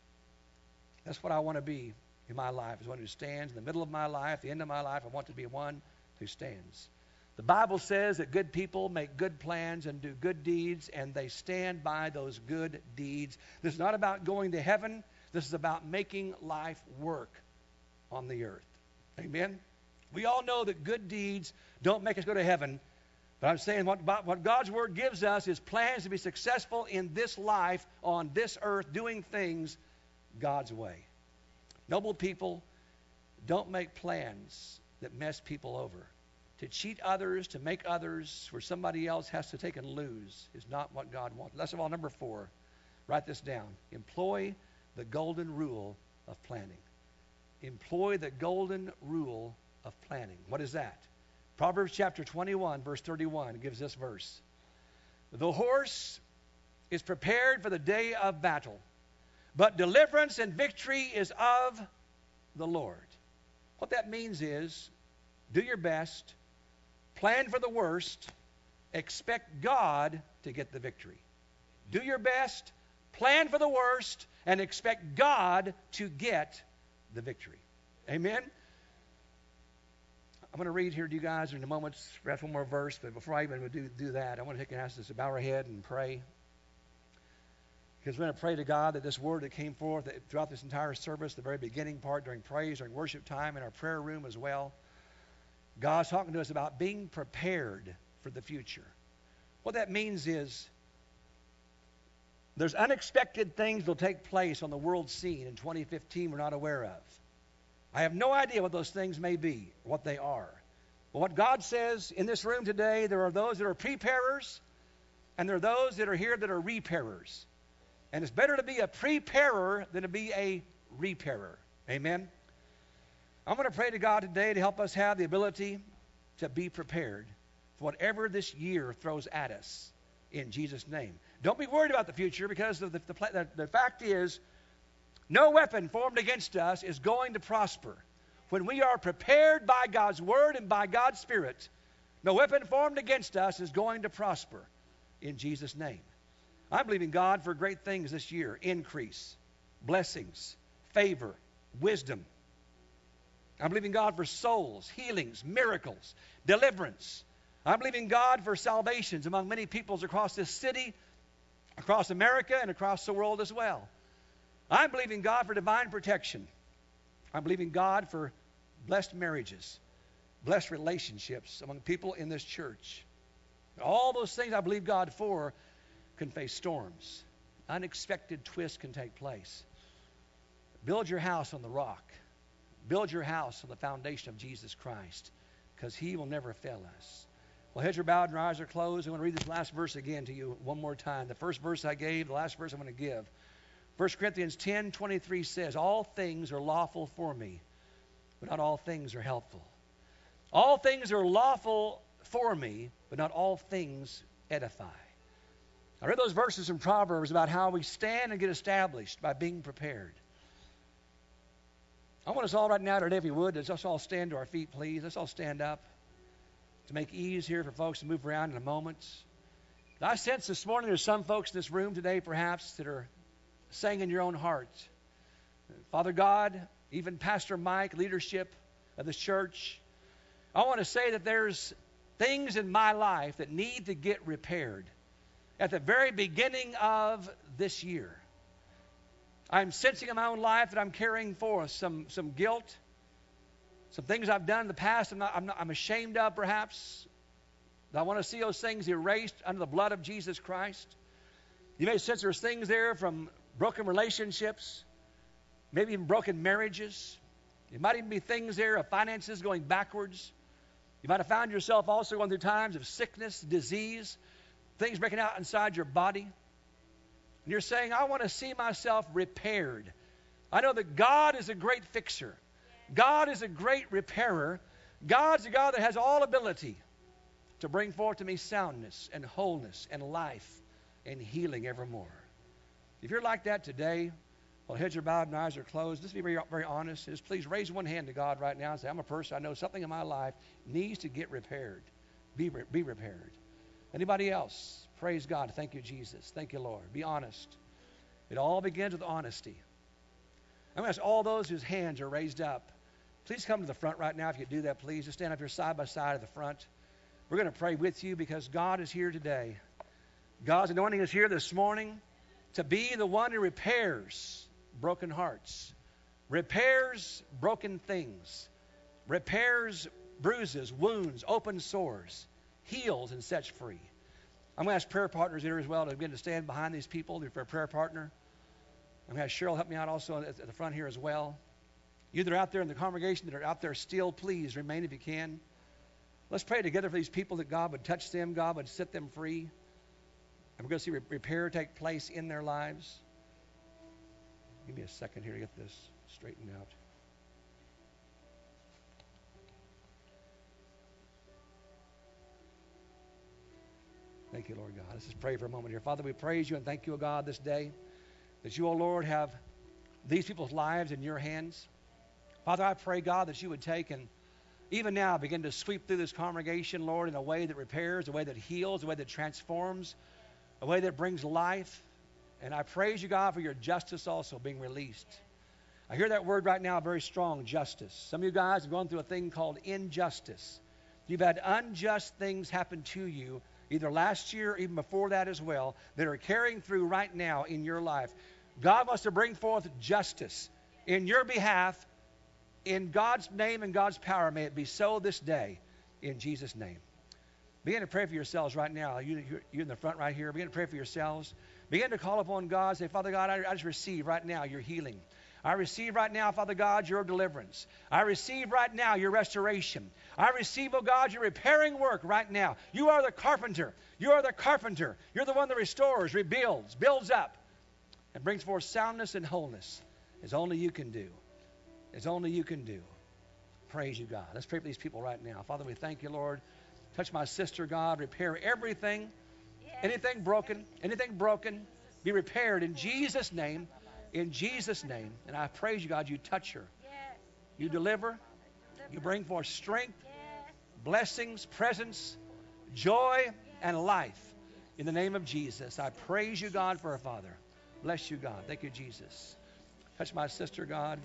That's what I want to be in my life, is one who stands in the middle of my life, the end of my life. I want to be one who stands. The Bible says that good people make good plans and do good deeds, and they stand by those good deeds. This is not about going to heaven. This is about making life work on the earth. Amen? We all know that good deeds don't make us go to heaven. But I'm saying what, what God's Word gives us is plans to be successful in this life, on this earth, doing things God's way. Noble people don't make plans that mess people over. To cheat others, to make others where somebody else has to take and lose is not what God wants. Last of all, number four, write this down. Employ the golden rule of planning. Employ the golden rule of planning. What is that? Proverbs chapter twenty-one, verse thirty-one gives this verse. The horse is prepared for the day of battle, but deliverance and victory is of the Lord. What that means is, do your best, plan for the worst, expect God to get the victory. Do your best, plan for the worst, and expect God to get the victory. Amen? I'm going to read here to you guys in a moment, perhaps one more verse, but before I even do, do that, I want to take and ask us to bow our head and pray. Because we're going to pray to God that this word that came forth that throughout this entire service, the very beginning part, during praise, during worship time, in our prayer room as well, God's talking to us about being prepared for the future. What that means is there's unexpected things that will take place on the world scene in twenty fifteen we're not aware of. I have no idea what those things may be, what they are. But what God says in this room today, there are those that are preparers, and there are those that are here that are repairers. And it's better to be a preparer than to be a repairer. Amen? I'm going to pray to God today to help us have the ability to be prepared for whatever this year throws at us in Jesus' name. Don't be worried about the future, because the, the, the, the fact is, no weapon formed against us is going to prosper. When we are prepared by God's Word and by God's Spirit, no weapon formed against us is going to prosper in Jesus' name. I'm believing God for great things this year. Increase, blessings, favor, wisdom. I'm believing God for souls, healings, miracles, deliverance. I'm believing God for salvations among many peoples across this city, across America, and across the world as well. I'm believing God for divine protection. I'm believing God for blessed marriages, blessed relationships among people in this church. All those things I believe God for can face storms. Unexpected twists can take place. Build your house on the rock. Build your house on the foundation of Jesus Christ, because He will never fail us. Well, heads are bowed and your eyes are closed. I want to read this last verse again to you one more time. The first verse I gave, the last verse I'm going to give. First Corinthians ten twenty-three says, all things are lawful for me, but not all things are helpful. All things are lawful for me, but not all things edify. I read those verses in Proverbs about how we stand and get established by being prepared. I want us all right now today, if you would, let's all stand to our feet, please. Let's all stand up to make ease here for folks to move around in a moment. I sense this morning there's some folks in this room today, perhaps, that are saying in your own heart, Father God, even Pastor Mike, leadership of this church, I want to say that there's things in my life that need to get repaired at the very beginning of this year. I'm sensing in my own life that I'm carrying forth some, some guilt, some things I've done in the past I'm, not, I'm, not, I'm ashamed of perhaps. I want to see those things erased under the blood of Jesus Christ. You may sense there's things there from broken relationships, maybe even broken marriages. It might even be things there of finances going backwards. You might have found yourself also going through times of sickness, disease, things breaking out inside your body. And you're saying, I want to see myself repaired. I know that God is a great fixer. God is a great repairer. God's a God that has all ability to bring forth to me soundness and wholeness and life and healing evermore. If you're like that today, while heads are bowed and eyes are closed, just be very, very honest. Just please raise one hand to God right now and say, I'm a person, I know something in my life needs to get repaired. Be, re- be repaired. Anybody else? Praise God. Thank you, Jesus. Thank you, Lord. Be honest. It all begins with honesty. I'm going to ask all those whose hands are raised up, please come to the front right now if you do that, please. Just stand up here side by side at the front. We're going to pray with you because God is here today. God's anointing is here this morning to be the one who repairs broken hearts, repairs broken things, repairs bruises, wounds, open sores, heals and sets free. I'm going to ask prayer partners here as well to begin to stand behind these people. If you're a prayer partner, I'm going to ask Cheryl help me out also at the front here as well. You that are out there in the congregation that are out there still, please remain if you can. Let's pray together for these people that God would touch them, God would set them free. And we're going to see repair take place in their lives. Give me a second here to get this straightened out. Thank you, Lord God. Let's just pray for a moment here. Father, we praise you and thank you, O God, this day that you, O Lord, have these people's lives in your hands. Father, I pray, God, that you would take and even now begin to sweep through this congregation, Lord, in a way that repairs, a way that heals, a way that transforms, a way that brings life. And I praise you, God, for your justice also being released. I hear that word right now, very strong, justice. Some of you guys have gone through a thing called injustice. You've had unjust things happen to you, either last year or even before that as well, that are carrying through right now in your life. God wants to bring forth justice in your behalf. In God's name and God's power, may it be so this day, in Jesus' name. Begin to pray for yourselves right now. You, you in the front right here, begin to pray for yourselves. Begin to call upon God. Say, Father God, I, I just receive right now your healing. I receive right now, Father God, your deliverance. I receive right now your restoration. I receive, oh God, your repairing work right now. You are the carpenter. You are the carpenter. You're the one that restores, rebuilds, builds up, and brings forth soundness and wholeness as only you can do. As only you can do. Praise you, God. Let's pray for these people right now. Father, we thank you, Lord. Touch my sister, God. Repair everything. Yes. Anything broken. Anything broken. Be repaired in Jesus' name. In Jesus' name. And I praise you, God. You touch her. Yes. You deliver. You bring forth strength, yes. blessings, presence, joy, yes. and life. In the name of Jesus. I praise you, God, for her Father. Bless you, God. Thank you, Jesus. Touch my sister, God.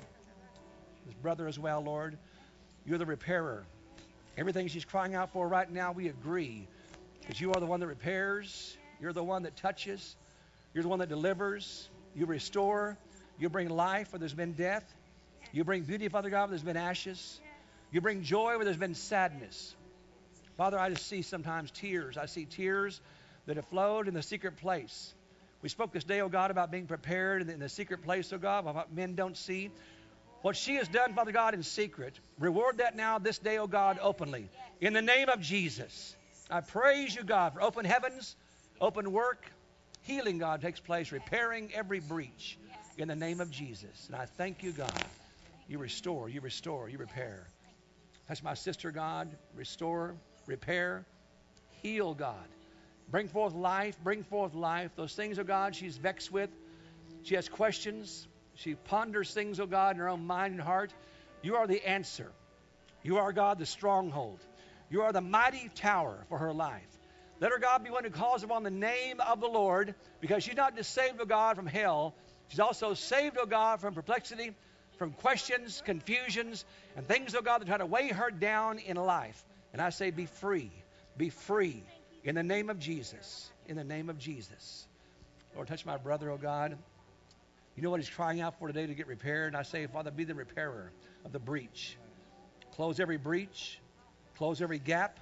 His brother as well, Lord. You're the repairer. Everything she's crying out for right now, we agree. Because you are the one that repairs. You're the one that touches. You're the one that delivers. You restore. You bring life where there's been death. You bring beauty, Father God, where there's been ashes. You bring joy where there's been sadness. Father, I just see sometimes tears. I see tears that have flowed in the secret place. We spoke this day, oh God, about being prepared in the, in the secret place, oh God, what men don't see. What she has done, Father God, in secret, reward that now this day, oh God, openly. In the name of Jesus, I praise you, God, for open heavens, open work, healing, God, takes place, repairing every breach in the name of Jesus. And I thank you, God. You restore, you restore, you repair. Touch my sister, God. Restore, repair, heal, God. Bring forth life, bring forth life. Those things, oh God, she's vexed with. She has questions. She ponders things, oh God, in her own mind and heart. You are the answer. You are, God, the stronghold. You are the mighty tower for her life. Let her, God, be one who calls upon the name of the Lord, because she's not just saved, oh God, from hell. She's also saved, oh God, from perplexity, from questions, confusions, and things, oh God, that try to weigh her down in life. And I say, be free. Be free in the name of Jesus. In the name of Jesus. Lord, touch my brother, oh God. You know what he's crying out for today to get repaired? And I say, Father, be the repairer of the breach. Close every breach. Close every gap.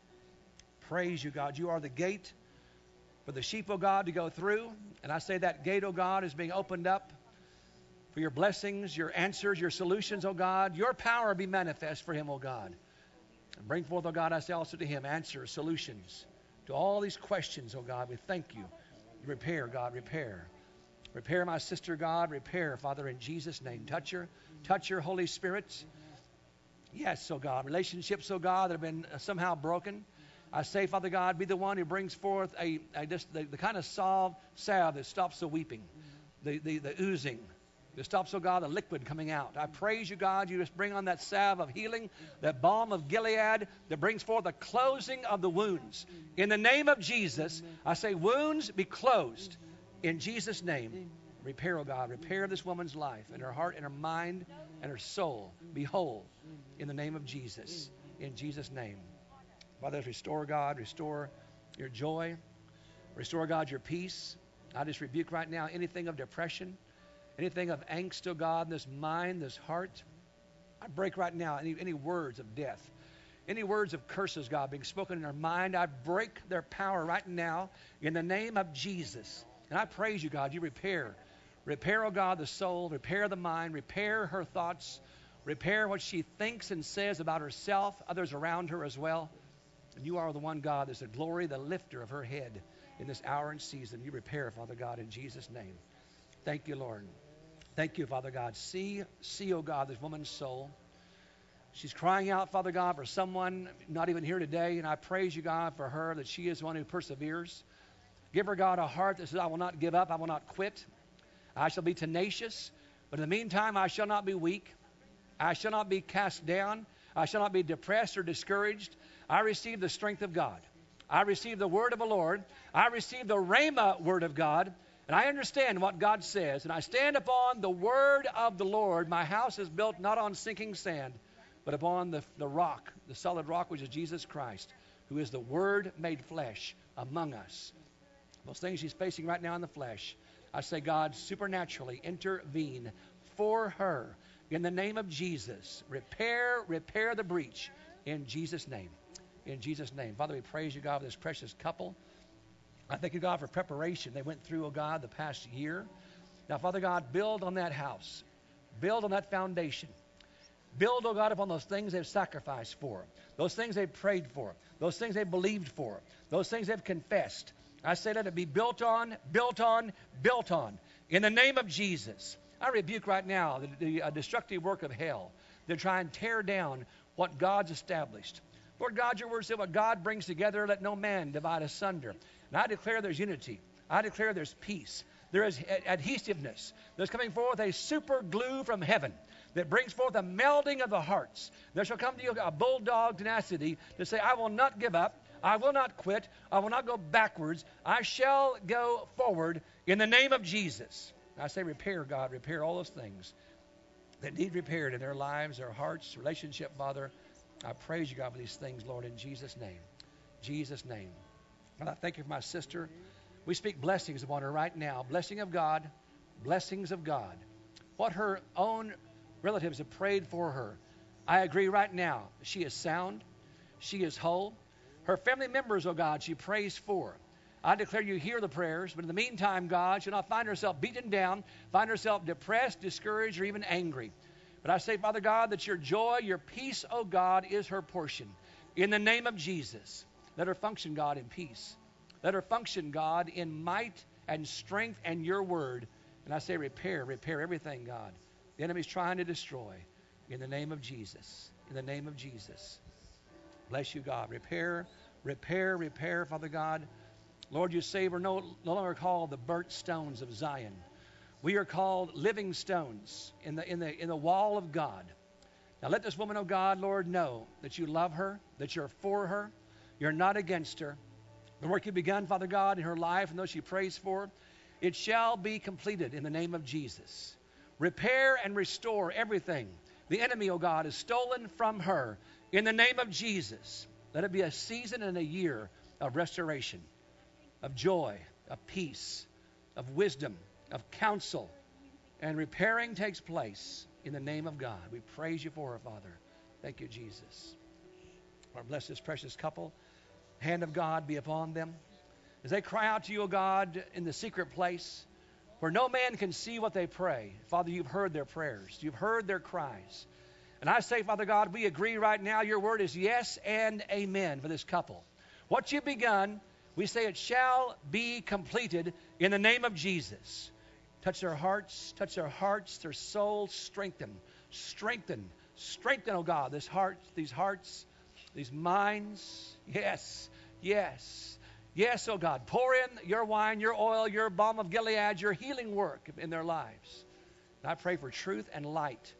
Praise you, God. You are the gate for the sheep, oh God, to go through. And I say that gate, oh God, is being opened up for your blessings, your answers, your solutions, oh God. Your power be manifest for him, oh God. And bring forth, oh God, I say also to him, answers, solutions to all these questions, oh God. We thank you. Repair, God, repair. Repair my sister, God. Repair, Father, in Jesus' name. Touch her. Touch your Holy Spirit. Yes, oh God. Relationships, oh God, that have been somehow broken. I say, Father God, be the one who brings forth a, a just the, the kind of salve, salve that stops the weeping, the, the, the oozing, that stops, oh God, the liquid coming out. I praise you, God. You just bring on that salve of healing, that balm of Gilead that brings forth the closing of the wounds. In the name of Jesus, I say, wounds be closed. In Jesus' name, repair, oh God. Repair this woman's life and her heart and her mind and her soul. Be whole in the name of Jesus. In Jesus' name. Father, restore, God, restore your joy. Restore, God, your peace. I just rebuke right now anything of depression, anything of angst, oh God, in this mind, this heart. I break right now any, any words of death, any words of curses, God, being spoken in our mind. I break their power right now in the name of Jesus. And I praise you, God, you repair. Repair, oh God, the soul. Repair the mind. Repair her thoughts. Repair what she thinks and says about herself, others around her as well. And you are the one, God, that's the glory, the lifter of her head in this hour and season. You repair, Father God, in Jesus' name. Thank you, Lord. Thank you, Father God. See, see, oh God, this woman's soul. She's crying out, Father God, for someone not even here today. And I praise you, God, for her, that she is one who perseveres. Give her, God, a heart that says, I will not give up. I will not quit. I shall be tenacious. But in the meantime, I shall not be weak. I shall not be cast down. I shall not be depressed or discouraged. I receive the strength of God. I receive the word of the Lord. I receive the Rhema word of God. And I understand what God says. And I stand upon the word of the Lord. My house is built not on sinking sand, but upon the, the rock, the solid rock, which is Jesus Christ, who is the Word made flesh among us. Those things she's facing right now in the flesh, I say, God, supernaturally intervene for her. In the name of Jesus, repair, repair the breach. In Jesus' name. In Jesus' name. Father, we praise you, God, for this precious couple. I thank you, God, for preparation they went through, oh God, the past year. Now, Father God, build on that house. Build on that foundation. Build, oh God, upon those things they've sacrificed for. Those things they've prayed for. Those things they've believed for. Those things they've confessed. I say let it be built on, built on, built on. In the name of Jesus. I rebuke right now the, the uh, destructive work of hell. They try and tear down what God's established. Lord God, your word said, what God brings together, let no man divide asunder. And I declare there's unity. I declare there's peace. There is adhesiveness. There's coming forth a super glue from heaven that brings forth a melding of the hearts. There shall come to you a bulldog tenacity to say, I will not give up. I will not quit. I will not go backwards. I shall go forward in the name of Jesus. I say repair, God. Repair all those things that need repaired in their lives, their hearts, relationship, Father. I praise you, God, for these things, Lord, in Jesus' name. Jesus' name. And I thank you for my sister. We speak blessings upon her right now. Blessing of God. Blessings of God. What her own relatives have prayed for her. I agree right now. She is sound. She is whole. Her family members, oh God, she prays for. I declare you hear the prayers, but in the meantime, God, she'll not find herself beaten down, find herself depressed, discouraged, or even angry. But I say, Father God, that your joy, your peace, oh God, is her portion. In the name of Jesus, let her function, God, in peace. Let her function, God, in might and strength and your word. And I say repair, repair everything, God. The enemy's trying to destroy. In the name of Jesus. In the name of Jesus. Bless you, God. Repair, repair, repair, Father God. Lord, you say we're no, no longer called the burnt stones of Zion. We are called living stones in the, in the, in the wall of God. Now let this woman of God, Lord, know that you love her, that you're for her, you're not against her. The work you begun, Father God, in her life and those she prays for, it shall be completed in the name of Jesus. Repair and restore everything the enemy, oh God, has stolen from her in the name of Jesus. Let it be a season and a year of restoration, of joy, of peace, of wisdom, of counsel, and repairing takes place in the name of God. We praise you for her, Father. Thank you, Jesus. Lord, bless this precious couple. Hand of God be upon them. As they cry out to you, O God, in the secret place where no man can see what they pray. Father, you've heard their prayers. You've heard their cries. And I say, Father God, we agree right now. Your word is yes and amen for this couple. What you've begun, we say it shall be completed in the name of Jesus. Touch their hearts, touch their hearts, their souls, strengthen, strengthen, strengthen, oh God, this heart, these hearts, these minds. Yes, yes, yes, oh God. Pour in your wine, your oil, your balm of Gilead, your healing work in their lives. And I pray for truth and light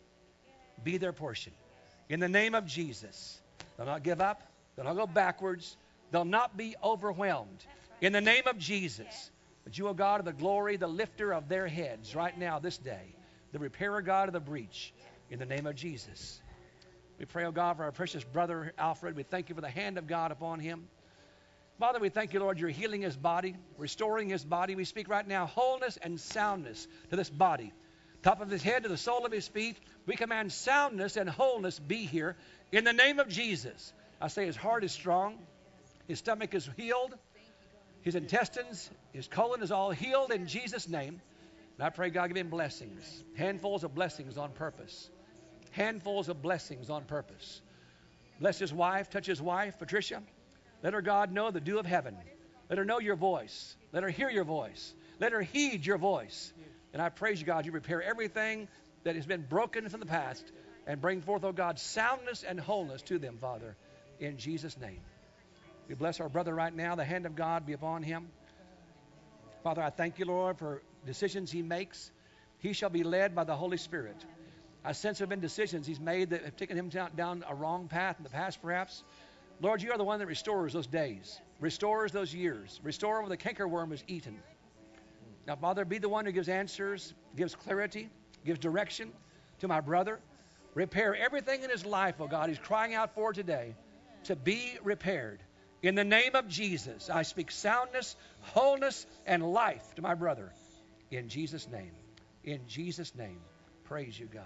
be their portion. In the name of Jesus, they'll not give up. They'll not go backwards. They'll not be overwhelmed. In the name of Jesus, that you, O God, are the glory, the lifter of their heads right now, this day, the repairer, God, of the breach. In the name of Jesus. We pray, O God, for our precious brother Alfred. We thank you for the hand of God upon him. Father, we thank you, Lord, you're healing his body, restoring his body. We speak right now wholeness and soundness to this body. Top of his head to the sole of his feet, we command soundness and wholeness be here in the name of Jesus. I say his heart is strong, his stomach is healed, his intestines, his colon is all healed in Jesus' name. And I pray God give him blessings, handfuls of blessings on purpose, handfuls of blessings on purpose. Bless his wife, touch his wife, Patricia. Let her, God, know the dew of heaven. Let her know your voice. Let her hear your voice. Let her heed your voice. And I praise you, God, you repair everything that has been broken from the past and bring forth, oh God, soundness and wholeness to them, Father, in Jesus' name. We bless our brother right now. The hand of God be upon him. Father, I thank you, Lord, for decisions he makes. He shall be led by the Holy Spirit. I sense there have been decisions he's made that have taken him down, down a wrong path in the past, perhaps. Lord, you are the one that restores those days, restores those years, restore where the cankerworm was eaten. Now, Father, be the one who gives answers, gives clarity, gives direction to my brother. Repair everything in his life, oh God, he's crying out for today to be repaired. In the name of Jesus, I speak soundness, wholeness, and life to my brother. In Jesus' name. In Jesus' name. Praise you, God.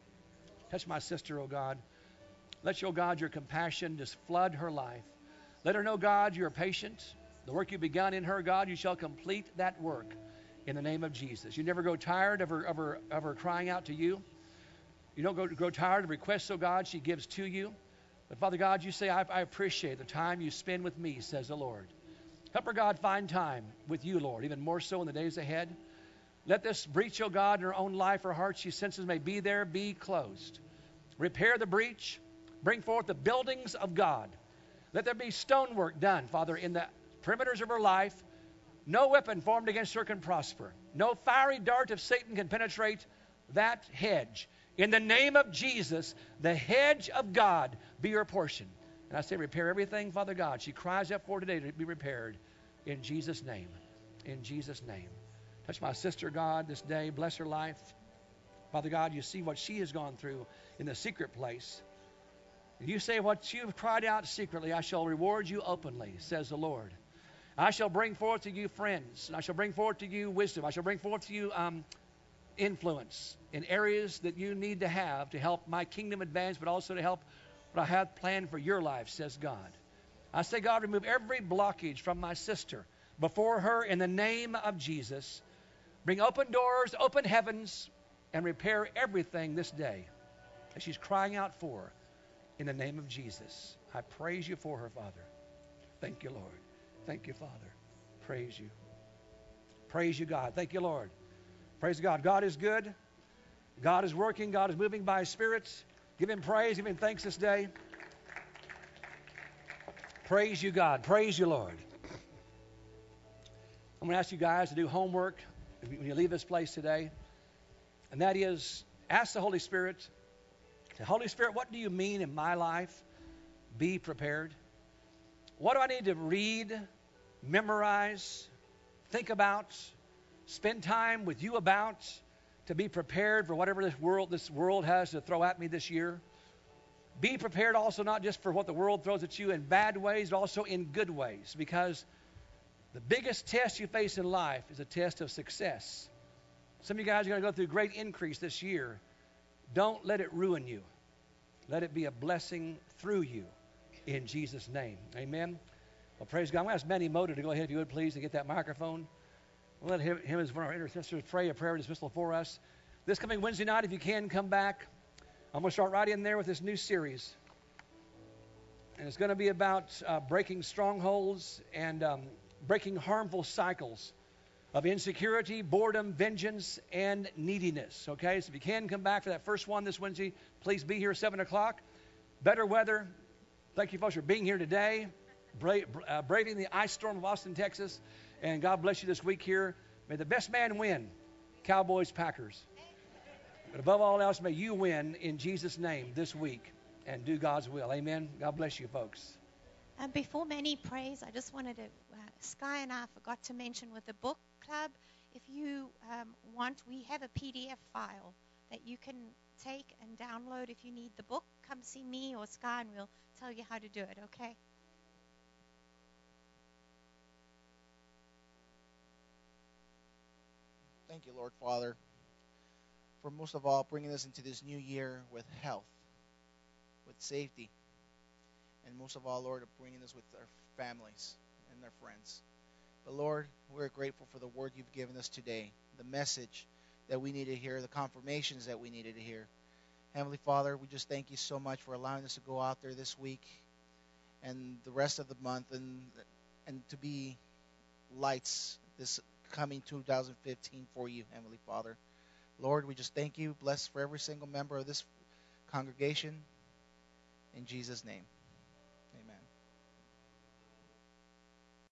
Touch my sister, oh God. Let your, oh God, your compassion just flood her life. Let her know, God, you're patient. The work you've begun in her, God, you shall complete that work. In the name of Jesus. You never grow tired of her, of her, of her crying out to you. You don't go, grow tired of requests, oh God, she gives to you. But Father God, you say, I, I appreciate the time you spend with me, says the Lord. Help her, God, find time with you, Lord, even more so in the days ahead. Let this breach, oh God, in her own life, her heart, she senses may be there, be closed. Repair the breach. Bring forth the buildings of God. Let there be stonework done, Father, in the perimeters of her life. No weapon formed against her can prosper. No fiery dart of Satan can penetrate that hedge. In the name of Jesus, the hedge of God be her portion. And I say repair everything, Father God, she cries out for today to be repaired. In Jesus' name. In Jesus' name. Touch my sister, God, this day. Bless her life. Father God, you see what she has gone through in the secret place. And you say what you've cried out secretly, I shall reward you openly, says the Lord. I shall bring forth to you friends. And I shall bring forth to you wisdom. I shall bring forth to you um, influence in areas that you need to have to help my kingdom advance, but also to help what I have planned for your life, says God. I say, God, remove every blockage from my sister before her in the name of Jesus. Bring open doors, open heavens, and repair everything this day that she's crying out for in the name of Jesus. I praise you for her, Father. Thank you, Lord. Thank you, Father. Praise you. Praise you, God. Thank you, Lord. Praise God. God is good. God is working. God is moving by His Spirit. Give Him praise. Give Him thanks this day. Praise you, God. Praise you, Lord. I'm going to ask you guys to do homework when you leave this place today. And that is, ask the Holy Spirit, say, Holy Spirit, what do you mean in my life? Be prepared. What do I need to read, memorize, think about, spend time with you about to be prepared for whatever this world this world has to throw at me this year? Be prepared also not just for what the world throws at you in bad ways, but also in good ways. Because the biggest test you face in life is a test of success. Some of you guys are going to go through great increase this year. Don't let it ruin you. Let it be a blessing through you in Jesus' name. Amen. Well, praise God. I'm going to ask Manny Moda to go ahead, if you would, please, and get that microphone. We'll let him, him as one of our intercessors pray a prayer of dismissal for us. This coming Wednesday night, if you can, come back. I'm going to start right in there with this new series. And it's going to be about uh, breaking strongholds and um, breaking harmful cycles of insecurity, boredom, vengeance, and neediness. Okay, so if you can come back for that first one this Wednesday, please be here at seven o'clock. Better weather. Thank you, folks, for being here today, bra- uh, braving the ice storm of Austin, Texas. And God bless you this week here. May the best man win, Cowboys, Packers. But above all else, may you win in Jesus' name this week and do God's will. Amen. God bless you, folks. Um, before Manny prays, I just wanted to, uh, Sky and I forgot to mention with the book club, if you um, want, we have a P D F file that you can take and download. If you need the book, come see me or Sky and we'll tell you how to do it, okay? Thank you, Lord Father, for most of all bringing us into this new year with health, with safety, and most of all, Lord, bringing us with our families and their friends. But Lord, we're grateful for the word you've given us today, the message that we need to hear, the confirmations that we needed to hear. Heavenly Father, we just thank you so much for allowing us to go out there this week and the rest of the month and and to be lights this coming two thousand fifteen for you, Heavenly Father. Lord, we just thank you. Bless for every single member of this congregation. In Jesus' name.